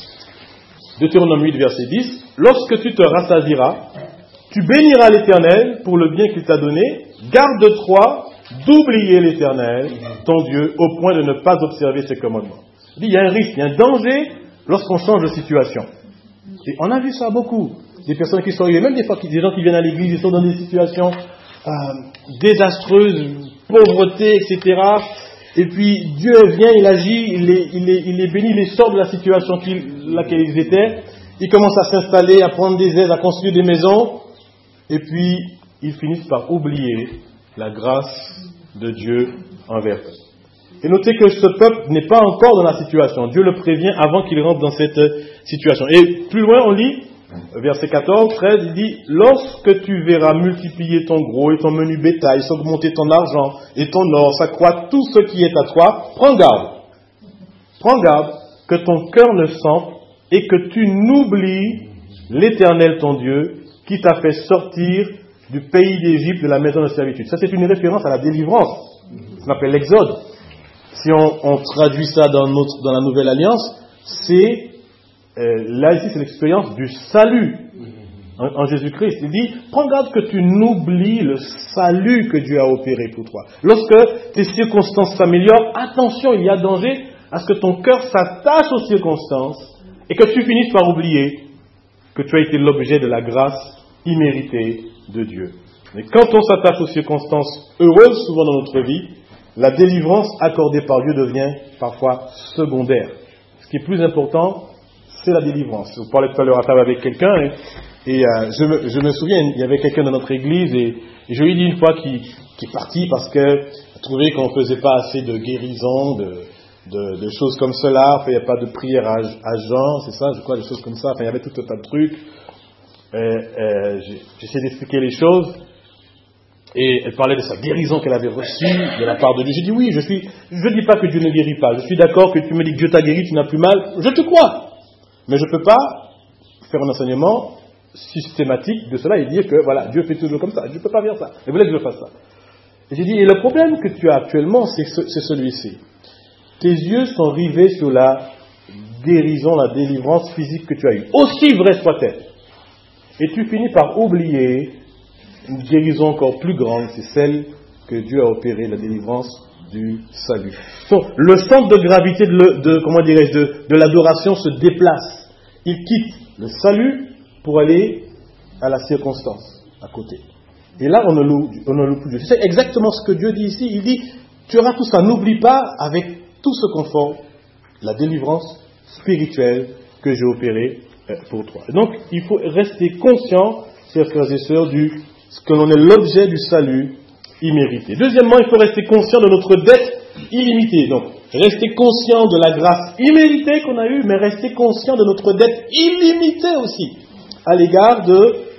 Deutéronome huit, verset dix, lorsque tu te rassasieras, tu béniras l'Éternel pour le bien qu'il t'a donné, garde-toi d'oublier l'Éternel, ton Dieu, au point de ne pas observer ses commandements. Il dit, il y a un risque, il y a un danger lorsqu'on change de situation. Et on a vu ça beaucoup. Des personnes qui sont arrivées, même des fois des gens qui viennent à l'église, ils sont dans des situations euh, désastreuses, pauvreté, et cetera. Et puis Dieu vient, il agit, il les, il les, il les bénit, il les sort de la situation dans laquelle ils étaient. Ils commencent à s'installer, à prendre des aides, à construire des maisons. Et puis ils finissent par oublier la grâce de Dieu envers eux. Et notez que ce peuple n'est pas encore dans la situation. Dieu le prévient avant qu'il rentre dans cette situation. Et plus loin, on lit, verset quatorze, treize, il dit, lorsque tu verras multiplier ton gros et ton menu bétail, s'augmenter ton argent et ton or, s'accroître tout ce qui est à toi, prends garde. Prends garde que ton cœur ne sente et que tu n'oublies l'Éternel ton Dieu qui t'a fait sortir du pays d'Égypte, de la maison de servitude. Ça, c'est une référence à la délivrance. Ça s'appelle l'Exode. Si on, on traduit ça dans, notre, dans la Nouvelle Alliance, c'est, euh, là ici, c'est l'expérience du salut en, en Jésus-Christ. Il dit, prends garde que tu n'oublies le salut que Dieu a opéré pour toi. Lorsque tes circonstances s'améliorent, attention, il y a danger à ce que ton cœur s'attache aux circonstances et que tu finisses par oublier que tu as été l'objet de la grâce imméritée de Dieu. Mais quand on s'attache aux circonstances heureuses, souvent dans notre vie, la délivrance accordée par Dieu devient parfois secondaire. Ce qui est plus important, c'est la délivrance. Vous parlez tout à l'heure à table avec quelqu'un, et, et euh, je, me, je me souviens, il y avait quelqu'un dans notre église, et, et je lui ai dit une fois qu'il, qu'il est parti parce qu'il trouvait qu'on ne faisait pas assez de guérison, de, de, de choses comme cela, enfin, il n'y a pas de prière à, à Jean, c'est ça, je crois, des choses comme ça, enfin, il y avait tout un tas de trucs. Et, et, j'ai, j'essaie d'expliquer les choses. Et elle parlait de sa guérison qu'elle avait reçue de la part de Dieu. J'ai dit oui, je suis, je ne dis pas que Dieu ne guérit pas. Je suis d'accord que tu me dis que Dieu t'a guéri, tu n'as plus mal. Je te crois. Mais je ne peux pas faire un enseignement systématique de cela et dire que voilà, Dieu fait toujours comme ça. Je ne peux pas faire ça. Elle voulait que je fasse ça. Et j'ai dit, et le problème que tu as actuellement, c'est, ce, c'est celui-ci. Tes yeux sont rivés sur la guérison, la délivrance physique que tu as eue. Aussi vrai soit-elle. Et tu finis par oublier une guérison encore plus grande, c'est celle que Dieu a opérée, la délivrance du salut. Donc, le centre de gravité de, le, de comment dirais-je, de, de l'adoration se déplace. Il quitte le salut pour aller à la circonstance, à côté. Et là, on ne loue, on ne loue plus Dieu. C'est exactement ce que Dieu dit ici. Il dit, tu auras tout ça. N'oublie pas, avec tout ce confort, la délivrance spirituelle que j'ai opérée pour toi. Et donc, il faut rester conscient, chers frères et sœurs, du que l'on est l'objet du salut immérité. Deuxièmement, il faut rester conscient de notre dette illimitée. Donc, rester conscient de la grâce imméritée qu'on a eue, mais rester conscient de notre dette illimitée aussi, à l'égard de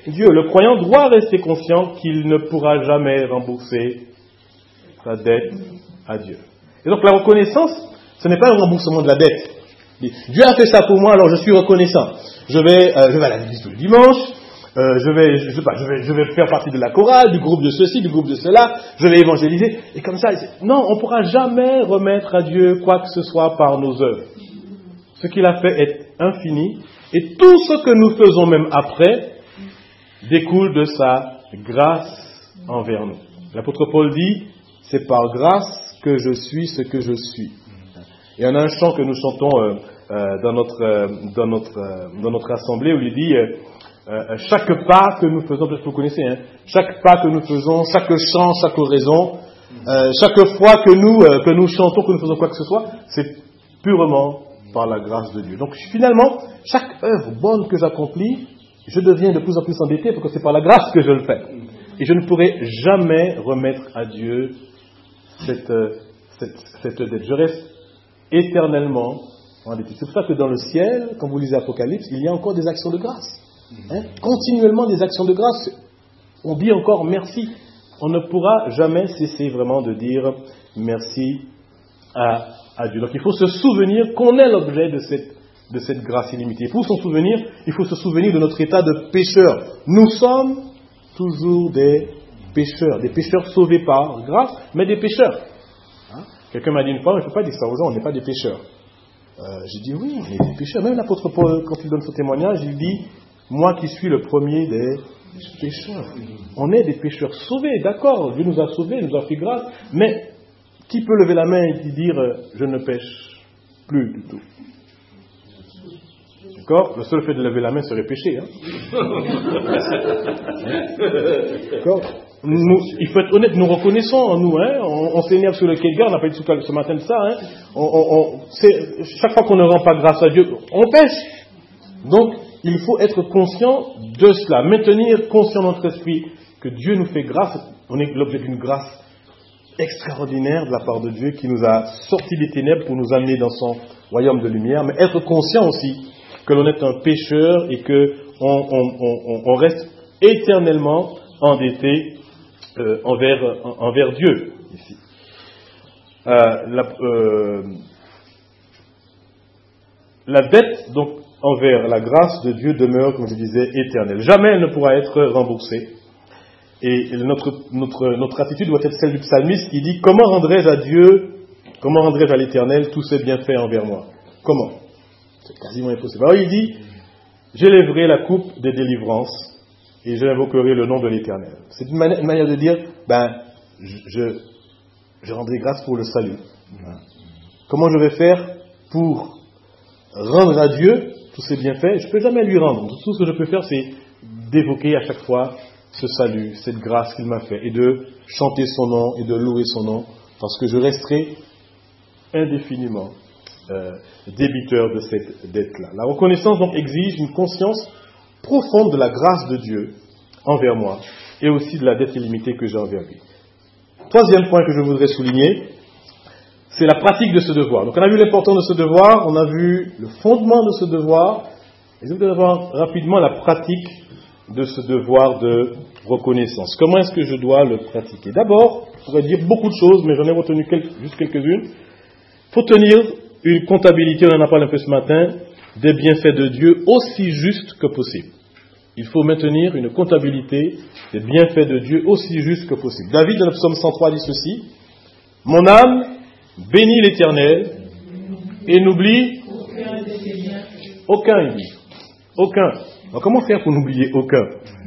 Dieu. Le croyant doit rester conscient qu'il ne pourra jamais rembourser sa dette à Dieu. Et donc la reconnaissance, ce n'est pas un remboursement de la dette. Dieu a fait ça pour moi, alors je suis reconnaissant. Je vais, euh, je vais à l'église le dimanche, euh, je, vais, je, sais pas, je, vais, je vais faire partie de la chorale, du groupe de ceci, du groupe de cela, je vais évangéliser. Et comme ça, non, on ne pourra jamais remettre à Dieu quoi que ce soit par nos œuvres. Ce qu'il a fait est infini, et tout ce que nous faisons même après découle de sa grâce envers nous. L'apôtre Paul dit, c'est par grâce que je suis ce que je suis. Il y en a un chant que nous chantons euh, euh, dans, notre, euh, dans, notre, euh, dans notre assemblée où il dit euh, euh, chaque pas que nous faisons, peut-être que vous connaissez, hein, chaque pas que nous faisons, chaque chant, chaque oraison, euh, chaque fois que nous, euh, que nous chantons, que nous faisons quoi que ce soit, c'est purement par la grâce de Dieu. Donc finalement, chaque œuvre bonne que j'accomplis, je deviens de plus en plus endetté parce que c'est par la grâce que je le fais. Et je ne pourrai jamais remettre à Dieu cette, cette, cette dette. Je reste éternellement endetté. C'est pour ça que dans le ciel, quand vous lisez Apocalypse, il y a encore des actions de grâce. Hein? Continuellement des actions de grâce. On dit encore merci. On ne pourra jamais cesser vraiment de dire merci à, à Dieu. Donc il faut se souvenir qu'on est l'objet de cette, de cette grâce illimitée. Pour s'en souvenir, il faut se souvenir de notre état de pécheur. Nous sommes toujours des pécheurs, des pécheurs sauvés par grâce, mais des pécheurs. Hein? Quelqu'un m'a dit une fois, il ne faut pas dire ça aux gens, on n'est pas des pécheurs. Euh, j'ai dit oui, on est des pécheurs. Même l'apôtre Paul, quand il donne son témoignage, il dit, moi qui suis le premier des pécheurs. On est des pécheurs sauvés, d'accord, Dieu nous a sauvés, nous a fait grâce, mais qui peut lever la main et dire, je ne pêche plus du tout? D'accord? Le seul fait de lever la main serait péché. Hein? D'accord? Nous, il faut être honnête, nous reconnaissons en nous, hein? on, on s'énerve sur le quai de gare, on n'a pas dit ce matin de ça, hein? on, on, on, c'est, chaque fois qu'on ne rend pas grâce à Dieu, on pêche. Donc, il faut être conscient de cela, maintenir conscient dans notre esprit que Dieu nous fait grâce, on est l'objet d'une grâce extraordinaire de la part de Dieu qui nous a sortis des ténèbres pour nous amener dans son royaume de lumière, mais être conscient aussi que l'on est un pécheur et que on, on, on, on reste éternellement endetté euh, envers, envers Dieu ici. Euh, la, euh, la dette donc envers la grâce de Dieu demeure, comme je disais, éternelle. Jamais elle ne pourra être remboursée. Et notre, notre, notre attitude doit être celle du psalmiste qui dit « Comment rendrais-je à Dieu, comment rendrais-je à l'Éternel tous ses bienfaits envers moi ?» Comment? C'est quasiment impossible. Alors il dit « J'élèverai la coupe des délivrances et j'invoquerai le nom de l'Éternel. » C'est une, mani- une manière de dire « Ben, je, je, je rendrai grâce pour le salut. » Comment je vais faire pour rendre à Dieu tous ses bienfaits? Je ne peux jamais lui rendre. Tout ce que je peux faire, c'est d'évoquer à chaque fois ce salut, cette grâce qu'il m'a fait, et de chanter son nom et de louer son nom, parce que je resterai indéfiniment euh, débiteur de cette dette-là. La reconnaissance donc exige une conscience profonde de la grâce de Dieu envers moi, et aussi de la dette illimitée que j'ai envers lui. Troisième point que je voudrais souligner, c'est la pratique de ce devoir. Donc on a vu l'importance de ce devoir, on a vu le fondement de ce devoir, et je voudrais voir rapidement la pratique de ce devoir de reconnaissance. Comment est-ce que je dois le pratiquer? D'abord, je pourrais dire beaucoup de choses, mais j'en ai retenu quelques, juste quelques-unes. Il faut tenir une comptabilité, on en a parlé un peu ce matin, des bienfaits de Dieu aussi juste que possible. Il faut maintenir une comptabilité des bienfaits de Dieu aussi juste que possible. David, dans le psaume cent trois, dit ceci: « Mon âme bénit l'Éternel et n'oublie aucun, il dit. Aucun. » Alors, comment faire pour n'oublier aucun?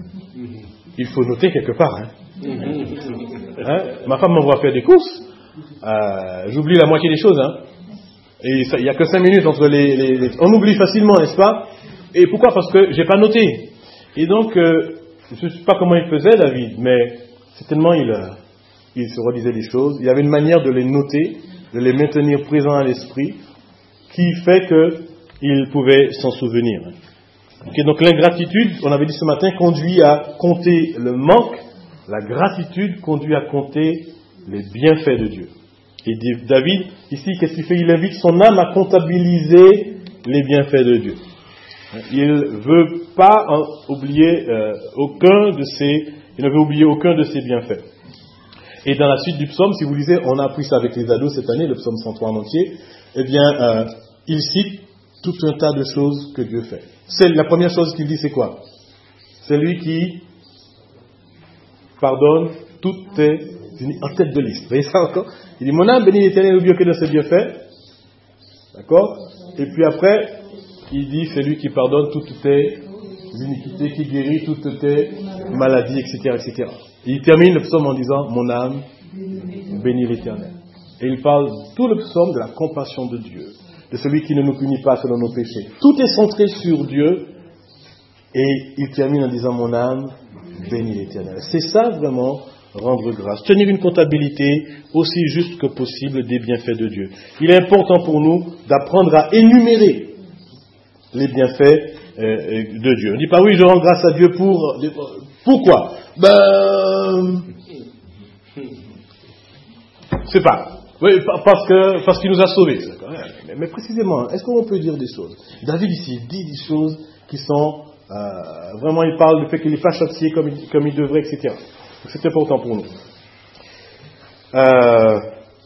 Il faut noter quelque part. Hein. Hein? Ma femme m'envoie faire des courses. Euh, j'oublie la moitié des choses. Hein. Et il n'y a que cinq minutes entre les, les, les... On oublie facilement, n'est-ce pas? Et pourquoi? Parce que j'ai pas noté. Et donc, euh, je ne sais pas comment il faisait, David, mais certainement il, euh, il se redisait des choses. Il y avait une manière de les noter, de les maintenir présents à l'esprit, qui fait qu'il pouvait s'en souvenir. Okay, donc l'ingratitude, on avait dit ce matin, conduit à compter le manque. La gratitude conduit à compter les bienfaits de Dieu. Et David, ici, qu'est-ce qu'il fait? Il invite son âme à comptabiliser les bienfaits de Dieu. Il ne veut pas en oublier euh, aucun de ses, il ne veut oublier aucun de ses bienfaits. Et dans la suite du psaume, si vous lisez, on a appris ça avec les ados cette année, le psaume cent trois en entier, eh bien, euh, il cite tout un tas de choses que Dieu fait. C'est la première chose qu'il dit, c'est quoi? C'est lui qui pardonne toutes tes en tête de liste. Vous voyez ça encore? Il dit, mon âme bénit l'Éternel, n'oublie aucun de ses bienfaits. D'accord? Et puis après, il dit, c'est lui qui pardonne toutes tes iniquités, qui guérit toutes tes maladies, et cetera, et cetera. Et il termine le psaume en disant, mon âme bénit l'Éternel. Et il parle tout le psaume de la compassion de Dieu, de celui qui ne nous punit pas selon nos péchés. Tout est centré sur Dieu. Et il termine en disant, mon âme bénit l'Éternel. C'est ça vraiment, rendre grâce. Tenir une comptabilité aussi juste que possible des bienfaits de Dieu. Il est important pour nous d'apprendre à énumérer les bienfaits euh, de Dieu. On ne dit pas, oui, je rends grâce à Dieu pour... Pourquoi? Ben... C'est pas. Oui, parce que parce qu'il nous a sauvés. Mais, mais précisément, est-ce qu'on peut dire des choses? David ici dit des choses qui sont... Euh, vraiment, il parle du fait qu'il n'est pas châtié comme il, comme il devrait, et cetera. Donc, c'est important pour nous. Euh,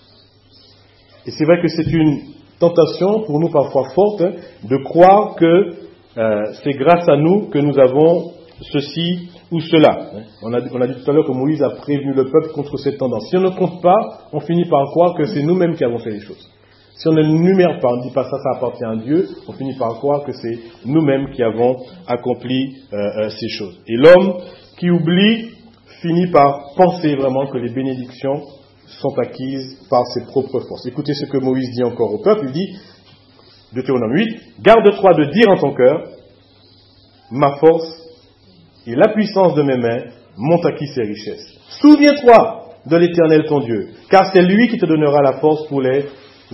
et c'est vrai que c'est une tentation pour nous parfois forte hein, de croire que euh, c'est grâce à nous que nous avons ceci ou cela. On a, on a dit tout à l'heure que Moïse a prévenu le peuple contre cette tendance. Si on ne compte pas, on finit par croire que c'est nous-mêmes qui avons fait les choses. Si on ne numère pas, on ne dit pas ça, ça appartient à Dieu, on finit par croire que c'est nous-mêmes qui avons accompli euh, euh, ces choses. Et l'homme qui oublie finit par penser vraiment que les bénédictions sont acquises par ses propres forces. Écoutez ce que Moïse dit encore au peuple, il dit, Deutéronome huit, « Garde-toi de dire en ton cœur, ma force et la puissance de mes mains m'ont acquis ces richesses. Souviens-toi de l'Éternel ton Dieu, car c'est lui qui te donnera la force pour les acquérir. »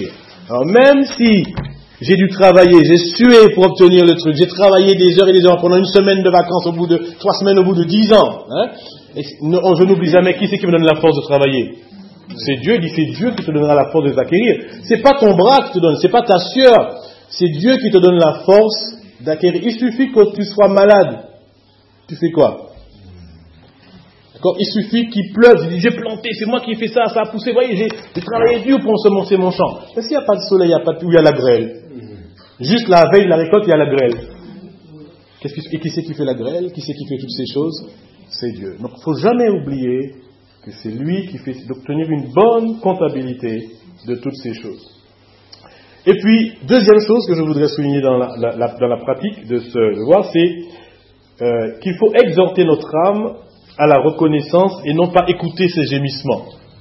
Alors même si j'ai dû travailler, j'ai sué pour obtenir le truc, j'ai travaillé des heures et des heures pendant une semaine de vacances, au bout de trois semaines, au bout de dix ans, hein, et je n'oublie jamais qui c'est qui me donne la force de travailler. C'est Dieu, il dit c'est Dieu qui te donnera la force de les acquérir. C'est pas ton bras qui te donne, c'est pas ta sueur, c'est Dieu qui te donne la force d'acquérir. Il suffit que tu sois malade. Tu fais quoi? D'accord? Il suffit qu'il pleuve, il dit j'ai planté, c'est moi qui ai fait ça, ça a poussé, vous voyez, j'ai, j'ai travaillé dur pour semencer mon champ. Est-ce qu'il n'y a pas de soleil, il n'y a pas de pluie, il y a la grêle? Juste la veille de la récolte, il y a la grêle. Qu'est-ce qui, et qui c'est qui fait la grêle? Qui c'est qui fait toutes ces choses? C'est Dieu. Donc il ne faut jamais oublier que c'est lui qui fait d'obtenir une bonne comptabilité de toutes ces choses. Et puis, deuxième chose que je voudrais souligner dans la, la, la, dans la pratique de ce devoir, c'est euh, qu'il faut exhorter notre âme à la reconnaissance et non pas écouter ses gémissements.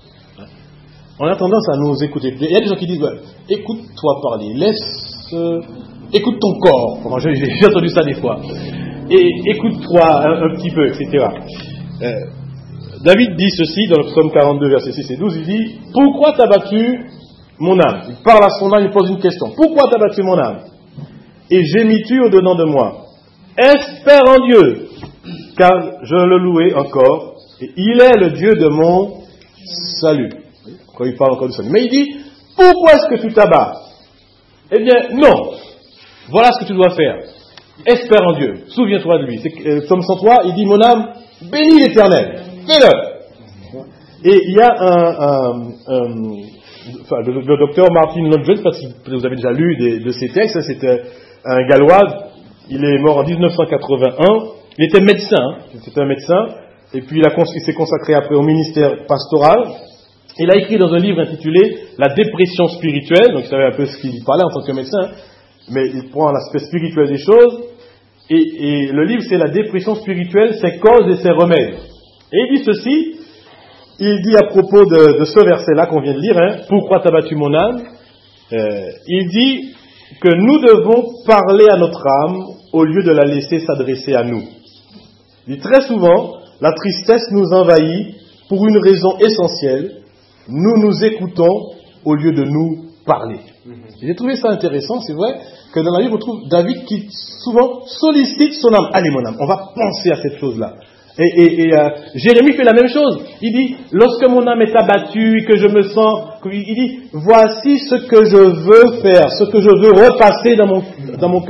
On a tendance à nous écouter. Il y a des gens qui disent ouais, écoute-toi parler, laisse, euh, écoute ton corps. Enfin, j'ai, j'ai entendu ça des fois. Et écoute-toi un, un petit peu, et cetera. Euh, David dit ceci dans le psaume quarante-deux, versets six et douze. Il dit pourquoi t'as battu mon âme? Il parle à son âme, il pose une question. Pourquoi t'as battu mon âme? Et gémis-tu au-dedans de moi? Espère en Dieu, car je le louais encore, et il est le Dieu de mon salut. Quand il parle encore de salut. Mais il dit, pourquoi est-ce que tu t'abats? Eh bien, non. Voilà ce que tu dois faire. Espère en Dieu. Souviens-toi de lui. C'est, euh, Psaume cent trois, il dit, mon âme, bénis l'Éternel. Fais-le. Et il y a un, un, un enfin, le, le docteur Martin Lloyd-Jones, je ne sais pas si vous avez déjà lu des, de ses textes, c'était un Gallois. Il est mort en dix-neuf cent quatre-vingt-un. Il était médecin. Hein. C'était un médecin. Et puis il, a, il s'est consacré après au ministère pastoral. Il a écrit dans un livre intitulé La dépression spirituelle. Donc il savait un peu ce qu'il parlait en tant que médecin. Mais il prend l'aspect spirituel des choses. Et, et le livre, c'est La dépression spirituelle, ses causes et ses remèdes. Et il dit ceci. Il dit à propos de, de ce verset-là qu'on vient de lire, hein, pourquoi t'as battu mon âme? euh, Il dit que nous devons parler à notre âme au lieu de la laisser s'adresser à nous. Il dit très souvent, la tristesse nous envahit pour une raison essentielle. Nous nous écoutons au lieu de nous parler. Mm-hmm. J'ai trouvé ça intéressant, c'est vrai, que dans la Bible, on trouve David qui souvent sollicite son âme. Allez mon âme, on va penser à cette chose-là. Et, et, et euh, Jérémie fait la même chose. Il dit, lorsque mon âme est abattue, que je me sens... Il dit, voici ce que je veux faire, ce que je veux repasser dans mon, dans mon cœur.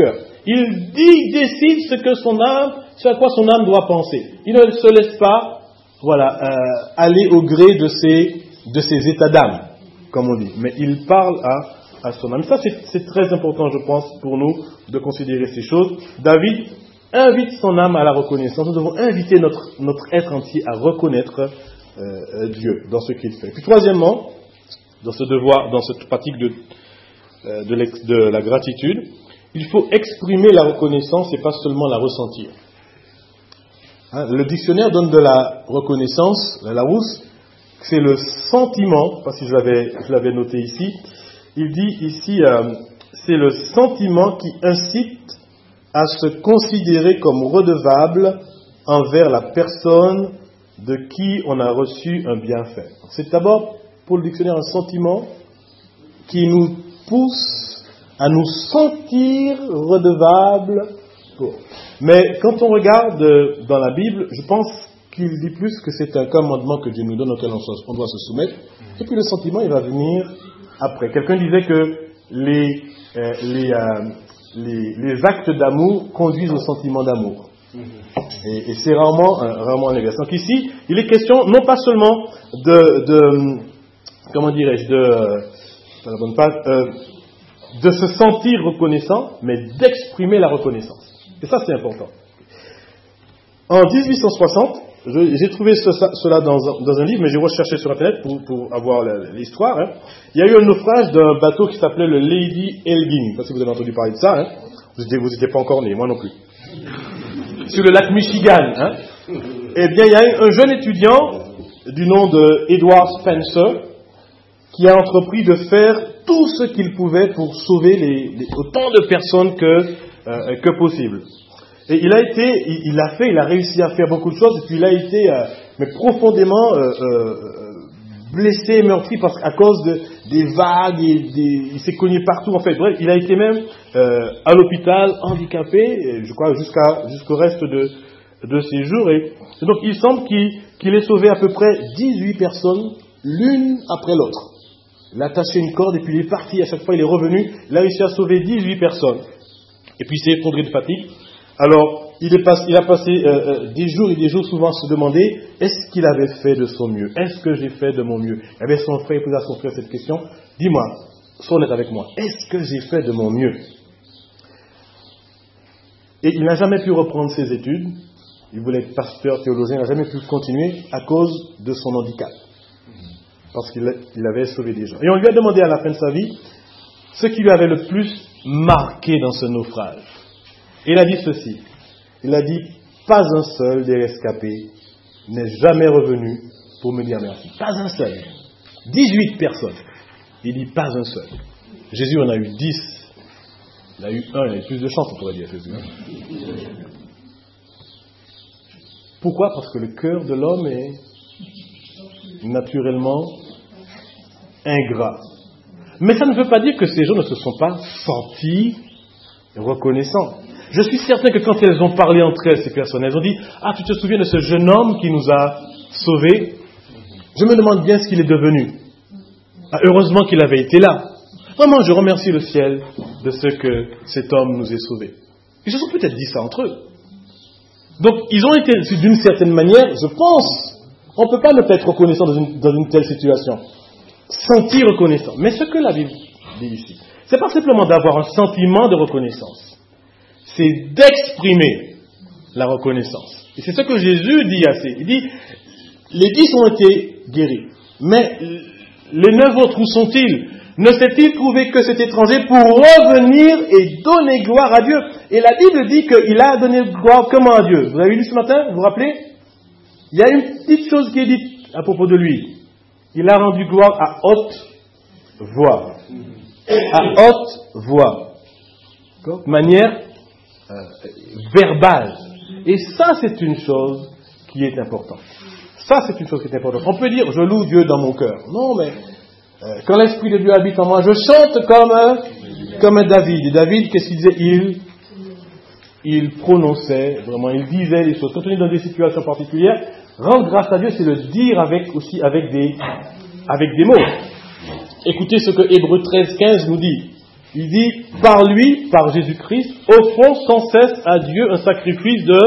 Il dit, décide ce que son âme, ce à quoi son âme doit penser. Il ne se laisse pas, voilà, euh, aller au gré de ses, de ses états d'âme, comme on dit. Mais il parle à, à son âme. Ça, c'est, c'est très important, je pense, pour nous, de considérer ces choses. David invite son âme à la reconnaissance. Nous devons inviter notre, notre être entier à reconnaître euh, Dieu dans ce qu'il fait. Puis troisièmement, dans ce devoir, dans cette pratique de, euh, de, l'ex, de la gratitude, il faut exprimer la reconnaissance et pas seulement la ressentir. Hein, le dictionnaire donne de la reconnaissance, la Larousse, c'est le sentiment, je ne sais pas si je l'avais, je l'avais noté ici, il dit ici, euh, c'est le sentiment qui incite à se considérer comme redevable envers la personne de qui on a reçu un bienfait. C'est d'abord, pour le dictionnaire, un sentiment qui nous pousse à nous sentir redevables pour. Mais quand on regarde dans la Bible, je pense qu'il dit plus que c'est un commandement que Dieu nous donne auquel on doit se soumettre. Et puis le sentiment, il va venir après. Quelqu'un disait que les, euh, les, euh, les, les actes d'amour conduisent au sentiment d'amour. Et, et c'est rarement, euh, rarement un égal. Donc ici, il est question non pas seulement de, de comment dirais-je, de, euh, la bonne page, euh, de se sentir reconnaissant, mais d'exprimer la reconnaissance. Et ça, c'est important. En dix-huit cent soixante, je, j'ai trouvé ce, cela dans, dans un livre, mais j'ai recherché sur Internet pour, pour avoir l'histoire. Hein. Il y a eu un naufrage d'un bateau qui s'appelait le Lady Elgin. Je ne sais pas si vous avez entendu parler de ça. Hein. Vous n'étiez pas encore né, moi non plus. Sur le lac Michigan. Hein. Eh bien, il y a eu un jeune étudiant du nom de Edward Spencer qui a entrepris de faire tout ce qu'il pouvait pour sauver les, les, autant de personnes que, euh, que possible. Et il a été, il, il a fait, il a réussi à faire beaucoup de choses, et puis il a été euh, mais profondément euh, euh, blessé, meurtri, parce qu'à cause de, des vagues, et des, il s'est cogné partout, en fait. Bref, il a été même euh, à l'hôpital, handicapé, et je crois jusqu'à, jusqu'au reste de, de ses jours. Et, et donc il semble qu'il, qu'il ait sauvé à peu près dix-huit personnes, l'une après l'autre. Il a attaché une corde, et puis il est parti, à chaque fois il est revenu, il a réussi à sauver dix-huit personnes. Et puis il s'est effondré de fatigue. Alors, il, est passé, il a passé euh, euh, des jours et des jours souvent à se demander, est-ce qu'il avait fait de son mieux? Est-ce que j'ai fait de mon mieux? Il avait son frère, il posait à son frère cette question. Dis-moi, sois honnête avec moi, est-ce que j'ai fait de mon mieux? Et il n'a jamais pu reprendre ses études. Il voulait être pasteur, théologien, il n'a jamais pu continuer à cause de son handicap. Parce qu'il il avait sauvé des gens. Et on lui a demandé à la fin de sa vie ce qui lui avait le plus marqué dans ce naufrage. Et il a dit ceci, il a dit, pas un seul des rescapés n'est jamais revenu pour me dire merci. Pas un seul. dix-huit personnes. Il dit, pas un seul. Jésus en a eu dix. Il a eu un, il a eu plus de chance, on pourrait dire, Jésus. Pourquoi? Parce que le cœur de l'homme est naturellement ingrat. Mais ça ne veut pas dire que ces gens ne se sont pas sentis reconnaissants. Je suis certain que quand elles ont parlé entre elles, ces personnes, elles ont dit « Ah, tu te souviens de ce jeune homme qui nous a sauvés? Je me demande bien ce qu'il est devenu. Ah, heureusement qu'il avait été là. Vraiment, je remercie le ciel de ce que cet homme nous ait sauvés. » Ils se sont peut-être dit ça entre eux. Donc, ils ont été, d'une certaine manière, je pense, on ne peut pas ne pas être reconnaissant dans une, dans une telle situation. Sentir reconnaissant. Mais ce que la Bible dit ici, c'est pas simplement d'avoir un sentiment de reconnaissance. C'est d'exprimer la reconnaissance. Et c'est ce que Jésus dit assez. Il dit, les dix ont été guéris. Mais les neuf autres, où sont-ils? Ne s'est-il trouvé que cet étranger pour revenir et donner gloire à Dieu? Et la Bible dit qu'il a donné gloire comment à Dieu? Vous avez lu ce matin? Vous vous rappelez? Il y a une petite chose qui est dite à propos de lui. Il a rendu gloire à haute voix. À haute voix. De manière euh, verbale. Et ça, c'est une chose qui est importante. Ça, c'est une chose qui est importante. On peut dire, je loue Dieu dans mon cœur. Non, mais euh, quand l'Esprit de Dieu habite en moi, je chante comme un, comme un David. Et David, qu'est-ce qu'il disait? Il, il prononçait, vraiment, il disait les choses. Quand on est dans des situations particulières, rendre grâce à Dieu, c'est le dire avec, aussi avec des, avec des mots. Écoutez ce que Hébreux treize quinze nous dit. Il dit, par lui, par Jésus-Christ, offrons sans cesse à Dieu un sacrifice de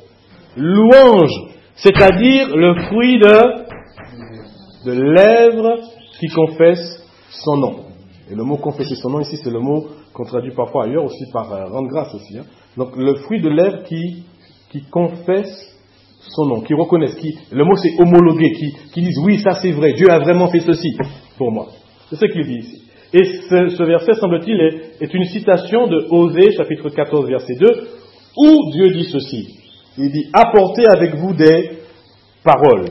louange, c'est-à-dire le fruit de, de lèvres qui confessent son nom. Et le mot confesser son nom ici, c'est le mot qu'on traduit parfois ailleurs aussi par euh, rendre grâce aussi. Hein. Donc le fruit de lèvres qui, qui confesse son nom, qui reconnaissent, qui, le mot c'est homologuer, qui, qui disent oui, ça c'est vrai, Dieu a vraiment fait ceci pour moi. C'est ce qu'il dit ici. Et ce, ce verset, semble-t-il, est, est une citation de Osée, chapitre quatorze, verset deux, où Dieu dit ceci. Il dit, apportez avec vous des paroles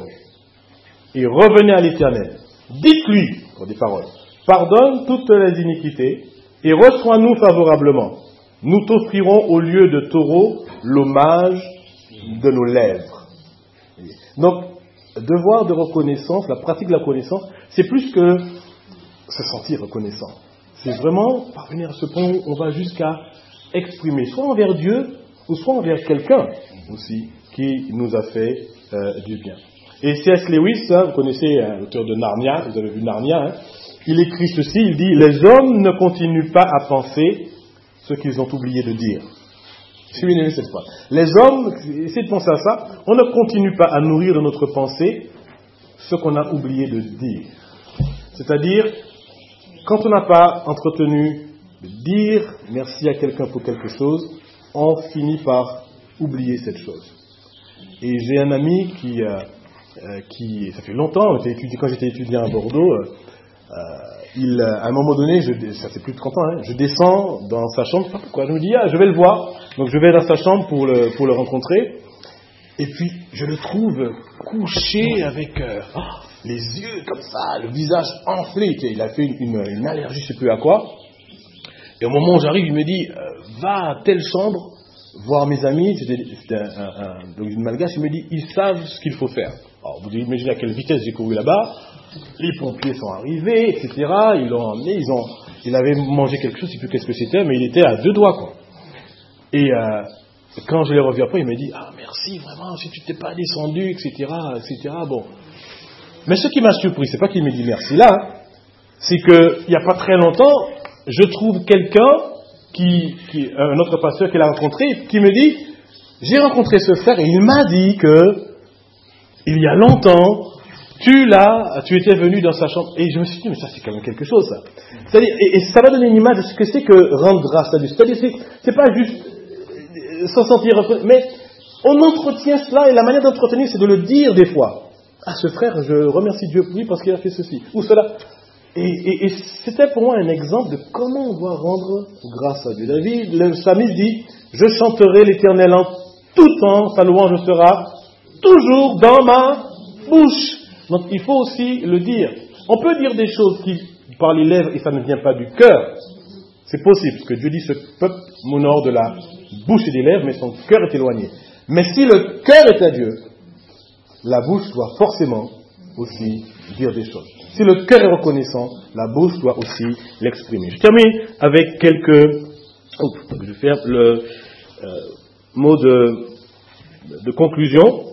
et revenez à l'Éternel. Dites-lui, pour des paroles, pardonne toutes les iniquités et reçois-nous favorablement. Nous t'offrirons au lieu de taureau l'hommage de nos lèvres. Donc, devoir de reconnaissance, la pratique de la reconnaissance, c'est plus que se sentir reconnaissant. C'est vraiment parvenir à ce point où on va jusqu'à exprimer, soit envers Dieu, ou soit envers quelqu'un aussi, qui nous a fait euh, du bien. Et C S Lewis, hein, vous connaissez hein, l'auteur de Narnia, vous avez vu Narnia, hein, il écrit ceci, il dit « Les hommes ne continuent pas à penser ce qu'ils ont oublié de dire. » Si vous aimez cette phrase. Les hommes, essayez de penser à ça, on ne continue pas à nourrir de notre pensée ce qu'on a oublié de dire. C'est-à-dire, quand on n'a pas entretenu de dire merci à quelqu'un pour quelque chose, on finit par oublier cette chose. Et j'ai un ami qui, euh, euh, qui ça fait longtemps, quand j'étais étudiant à Bordeaux, euh, euh, il, à un moment donné, je, ça fait plus de trente ans, hein, je descends dans sa chambre, je sais pas pourquoi, je me dis, ah, je vais le voir. Donc je vais dans sa chambre pour le, pour le rencontrer, et puis je le trouve couché avec euh, oh, les yeux comme ça, le visage enflé, il a fait une, une, une allergie, je ne sais plus à quoi. Et au moment où j'arrive, il me dit, euh, va à telle chambre, voir mes amis, c'était, c'était un, un, un, d'origine malgache, il me dit, ils savent ce qu'il faut faire. Alors vous imaginez à quelle vitesse j'ai couru là-bas, les pompiers sont arrivés, et cetera, ils l'ont emmené, ils ont, il avait mangé quelque chose, je ne sais plus qu'est-ce que c'était, mais il était à deux doigts, quoi. Et euh, quand je l'ai revu après, il m'a dit, ah merci vraiment, si tu t'es pas descendu, et cetera, et cetera. Bon. Mais ce qui m'a surpris, c'est pas qu'il me dit merci là, hein, c'est qu'il n'y a pas très longtemps, je trouve quelqu'un, qui, qui, un autre pasteur qu'il a rencontré, qui me dit, j'ai rencontré ce frère et il m'a dit que, il y a longtemps, tu l'as, tu étais venu dans sa chambre. Et je me suis dit, mais ça c'est quand même quelque chose ça. C'est-à-dire, et, et ça va donner une image de ce que c'est que rendre grâce à Dieu. C'est-à-dire, c'est, c'est pas juste s'en sentir, mais on entretient cela, et la manière d'entretenir, c'est de le dire des fois. Ah, ce frère, je remercie Dieu pour lui parce qu'il a fait ceci, ou cela. Et, et, et c'était pour moi un exemple de comment on doit rendre grâce à Dieu. David, le psalmiste dit, je chanterai l'Éternel en tout temps, sa louange sera toujours dans ma bouche. Donc il faut aussi le dire. On peut dire des choses qui, par les lèvres, et ça ne vient pas du cœur. C'est possible, parce que Dieu dit, ce peuple m'honore de la bouche et des lèvres, mais son cœur est éloigné. Mais si le cœur est à Dieu, la bouche doit forcément aussi dire des choses. Si le cœur est reconnaissant, la bouche doit aussi l'exprimer. Je termine avec quelques... Oh, je vais faire le euh, mot de, de conclusion.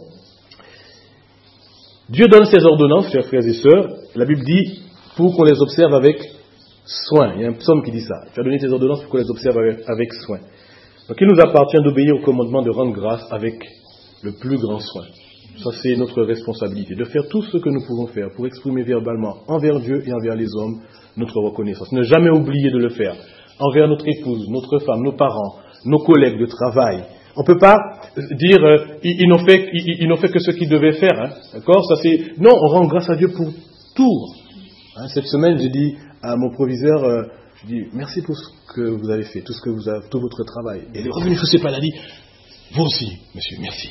Dieu donne ses ordonnances, chers frères et sœurs. La Bible dit, pour qu'on les observe avec soin. Il y a un psaume qui dit ça. Tu as donné tes ordonnances pour qu'on les observe avec, avec soin. Donc il nous appartient d'obéir au commandement de rendre grâce avec le plus grand soin. Ça, c'est notre responsabilité, de faire tout ce que nous pouvons faire pour exprimer verbalement envers Dieu et envers les hommes notre reconnaissance. Ne jamais oublier de le faire envers notre épouse, notre femme, nos parents, nos collègues de travail. On ne peut pas dire euh, ils, ils, n'ont fait, ils, ils n'ont fait que ce qu'ils devaient faire. Hein, d'accord? Ça, c'est... Non, on rend grâce à Dieu pour tout. Hein, cette semaine, j'ai dit à mon proviseur, euh, je dis merci pour ce que vous avez fait, tout ce que vous avez, tout votre travail. Et il est revenu, je ne sais pas, il a dit vous aussi, monsieur, merci.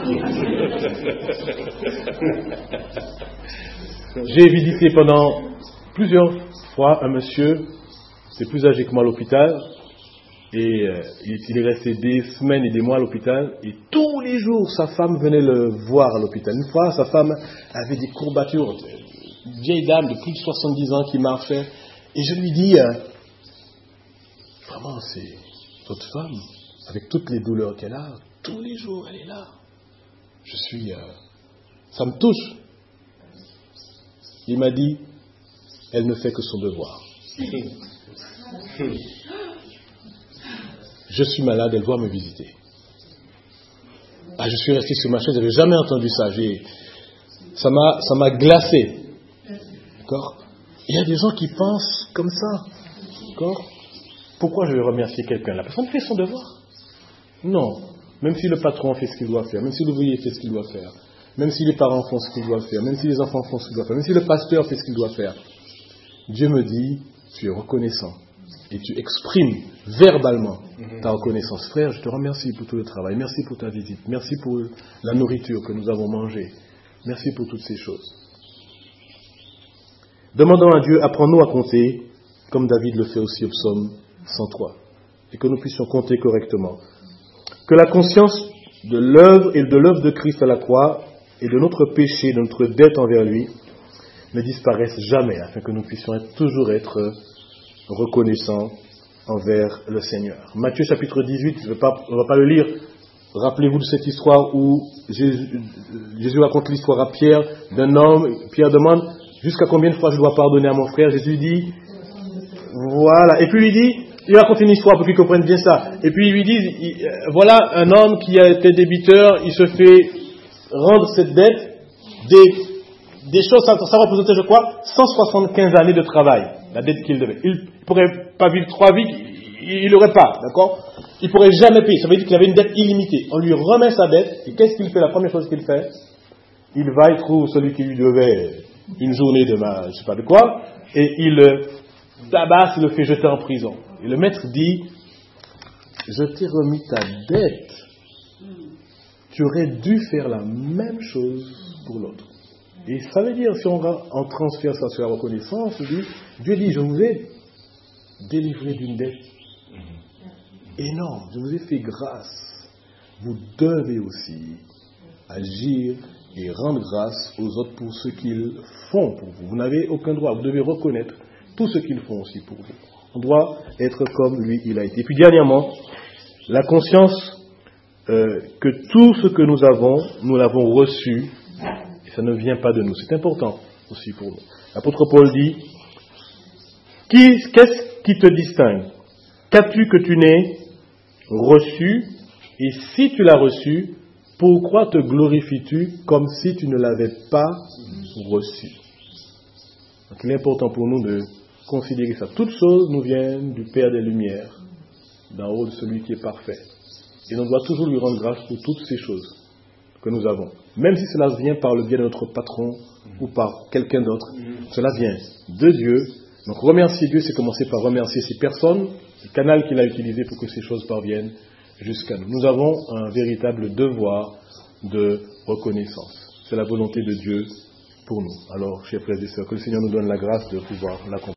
J'ai visité pendant plusieurs fois un monsieur, c'est plus âgé que moi à l'hôpital, et euh, il est resté des semaines et des mois à l'hôpital, et tous les jours, sa femme venait le voir à l'hôpital. Une fois, sa femme avait des courbatures, une vieille dame de plus de soixante-dix ans qui marchait, et je lui dis, euh, vraiment, c'est votre femme, avec toutes les douleurs qu'elle a, tous les jours, elle est là. Je suis... Euh, ça me touche. Il m'a dit, elle ne fait que son devoir. je suis malade, elle doit me visiter. Ah, je suis resté sur ma chaise, je n'avais jamais entendu ça. J'ai, ça m'a, ça m'a glacé. D'accord? Il y a des gens qui pensent comme ça. D'accord? Pourquoi je vais remercier quelqu'un? La personne fait son devoir. Non. Même si le patron fait ce qu'il doit faire, même si l'ouvrier fait ce qu'il doit faire, même si les parents font ce qu'ils doivent faire, même si les enfants font ce qu'ils doivent faire, même si le pasteur fait ce qu'il doit faire, Dieu me dit, tu es reconnaissant. Et tu exprimes verbalement ta reconnaissance. Frère, je te remercie pour tout le travail. Merci pour ta visite. Merci pour la nourriture que nous avons mangée. Merci pour toutes ces choses. Demandons à Dieu, apprends-nous à compter, comme David le fait aussi au psaume cent trois, et que nous puissions compter correctement. Que la conscience de l'œuvre et de l'œuvre de Christ à la croix et de notre péché, de notre dette envers lui, ne disparaissent jamais, afin que nous puissions être, toujours être reconnaissants envers le Seigneur. Matthieu chapitre dix-huit, je ne vais pas, on ne va pas le lire. Rappelez-vous de cette histoire où Jésus, Jésus raconte l'histoire à Pierre d'un homme. Pierre demande, jusqu'à combien de fois je dois pardonner à mon frère? Jésus dit, voilà. Et puis il dit, il raconte une histoire pour qu'ils comprennent bien ça. Et puis il lui dit, voilà un homme qui a été débiteur, il se fait rendre cette dette, des, des choses, ça, ça représentait, je crois, cent soixante-quinze années de travail, la dette qu'il devait. Il ne pourrait pas vivre trois vies, il n'aurait pas, d'accord? Il ne pourrait jamais payer. Ça veut dire qu'il avait une dette illimitée. On lui remet sa dette, et qu'est-ce qu'il fait? La première chose qu'il fait, il va, il trouve celui qui lui devait une journée de ma, je ne sais pas de quoi, et il le tabasse, il le fait jeter en prison. Et le maître dit, je t'ai remis ta dette. Tu aurais dû faire la même chose pour l'autre. Et ça veut dire, si on, on transfère ça sur la reconnaissance, on dit, Dieu dit, je vous ai délivré d'une dette énorme. Je vous ai fait grâce. Vous devez aussi agir et rendre grâce aux autres pour ce qu'ils font pour vous. Vous n'avez aucun droit. Vous devez reconnaître tout ce qu'ils font aussi pour vous. On doit être comme lui, il a été. Et puis dernièrement, la conscience euh, que tout ce que nous avons, nous l'avons reçu, et ça ne vient pas de nous. C'est important aussi pour nous. L'apôtre Paul dit, qui, qu'est-ce qui te distingue? Qu'as-tu que tu n'aies reçu? Et si tu l'as reçu, pourquoi te glorifies-tu comme si tu ne l'avais pas reçu? Donc il est important pour nous de considérer ça. Toutes choses nous viennent du Père des Lumières, d'en haut de celui qui est parfait. Et on doit toujours lui rendre grâce pour toutes ces choses que nous avons. Même si cela vient par le biais de notre patron ou par quelqu'un d'autre, cela vient de Dieu. Donc remercier Dieu, c'est commencer par remercier ces personnes, le canal qu'il a utilisé pour que ces choses parviennent jusqu'à nous. Nous avons un véritable devoir de reconnaissance. C'est la volonté de Dieu pour nous. Alors, chers frères et sœurs, que le Seigneur nous donne la grâce de pouvoir l'accomplir.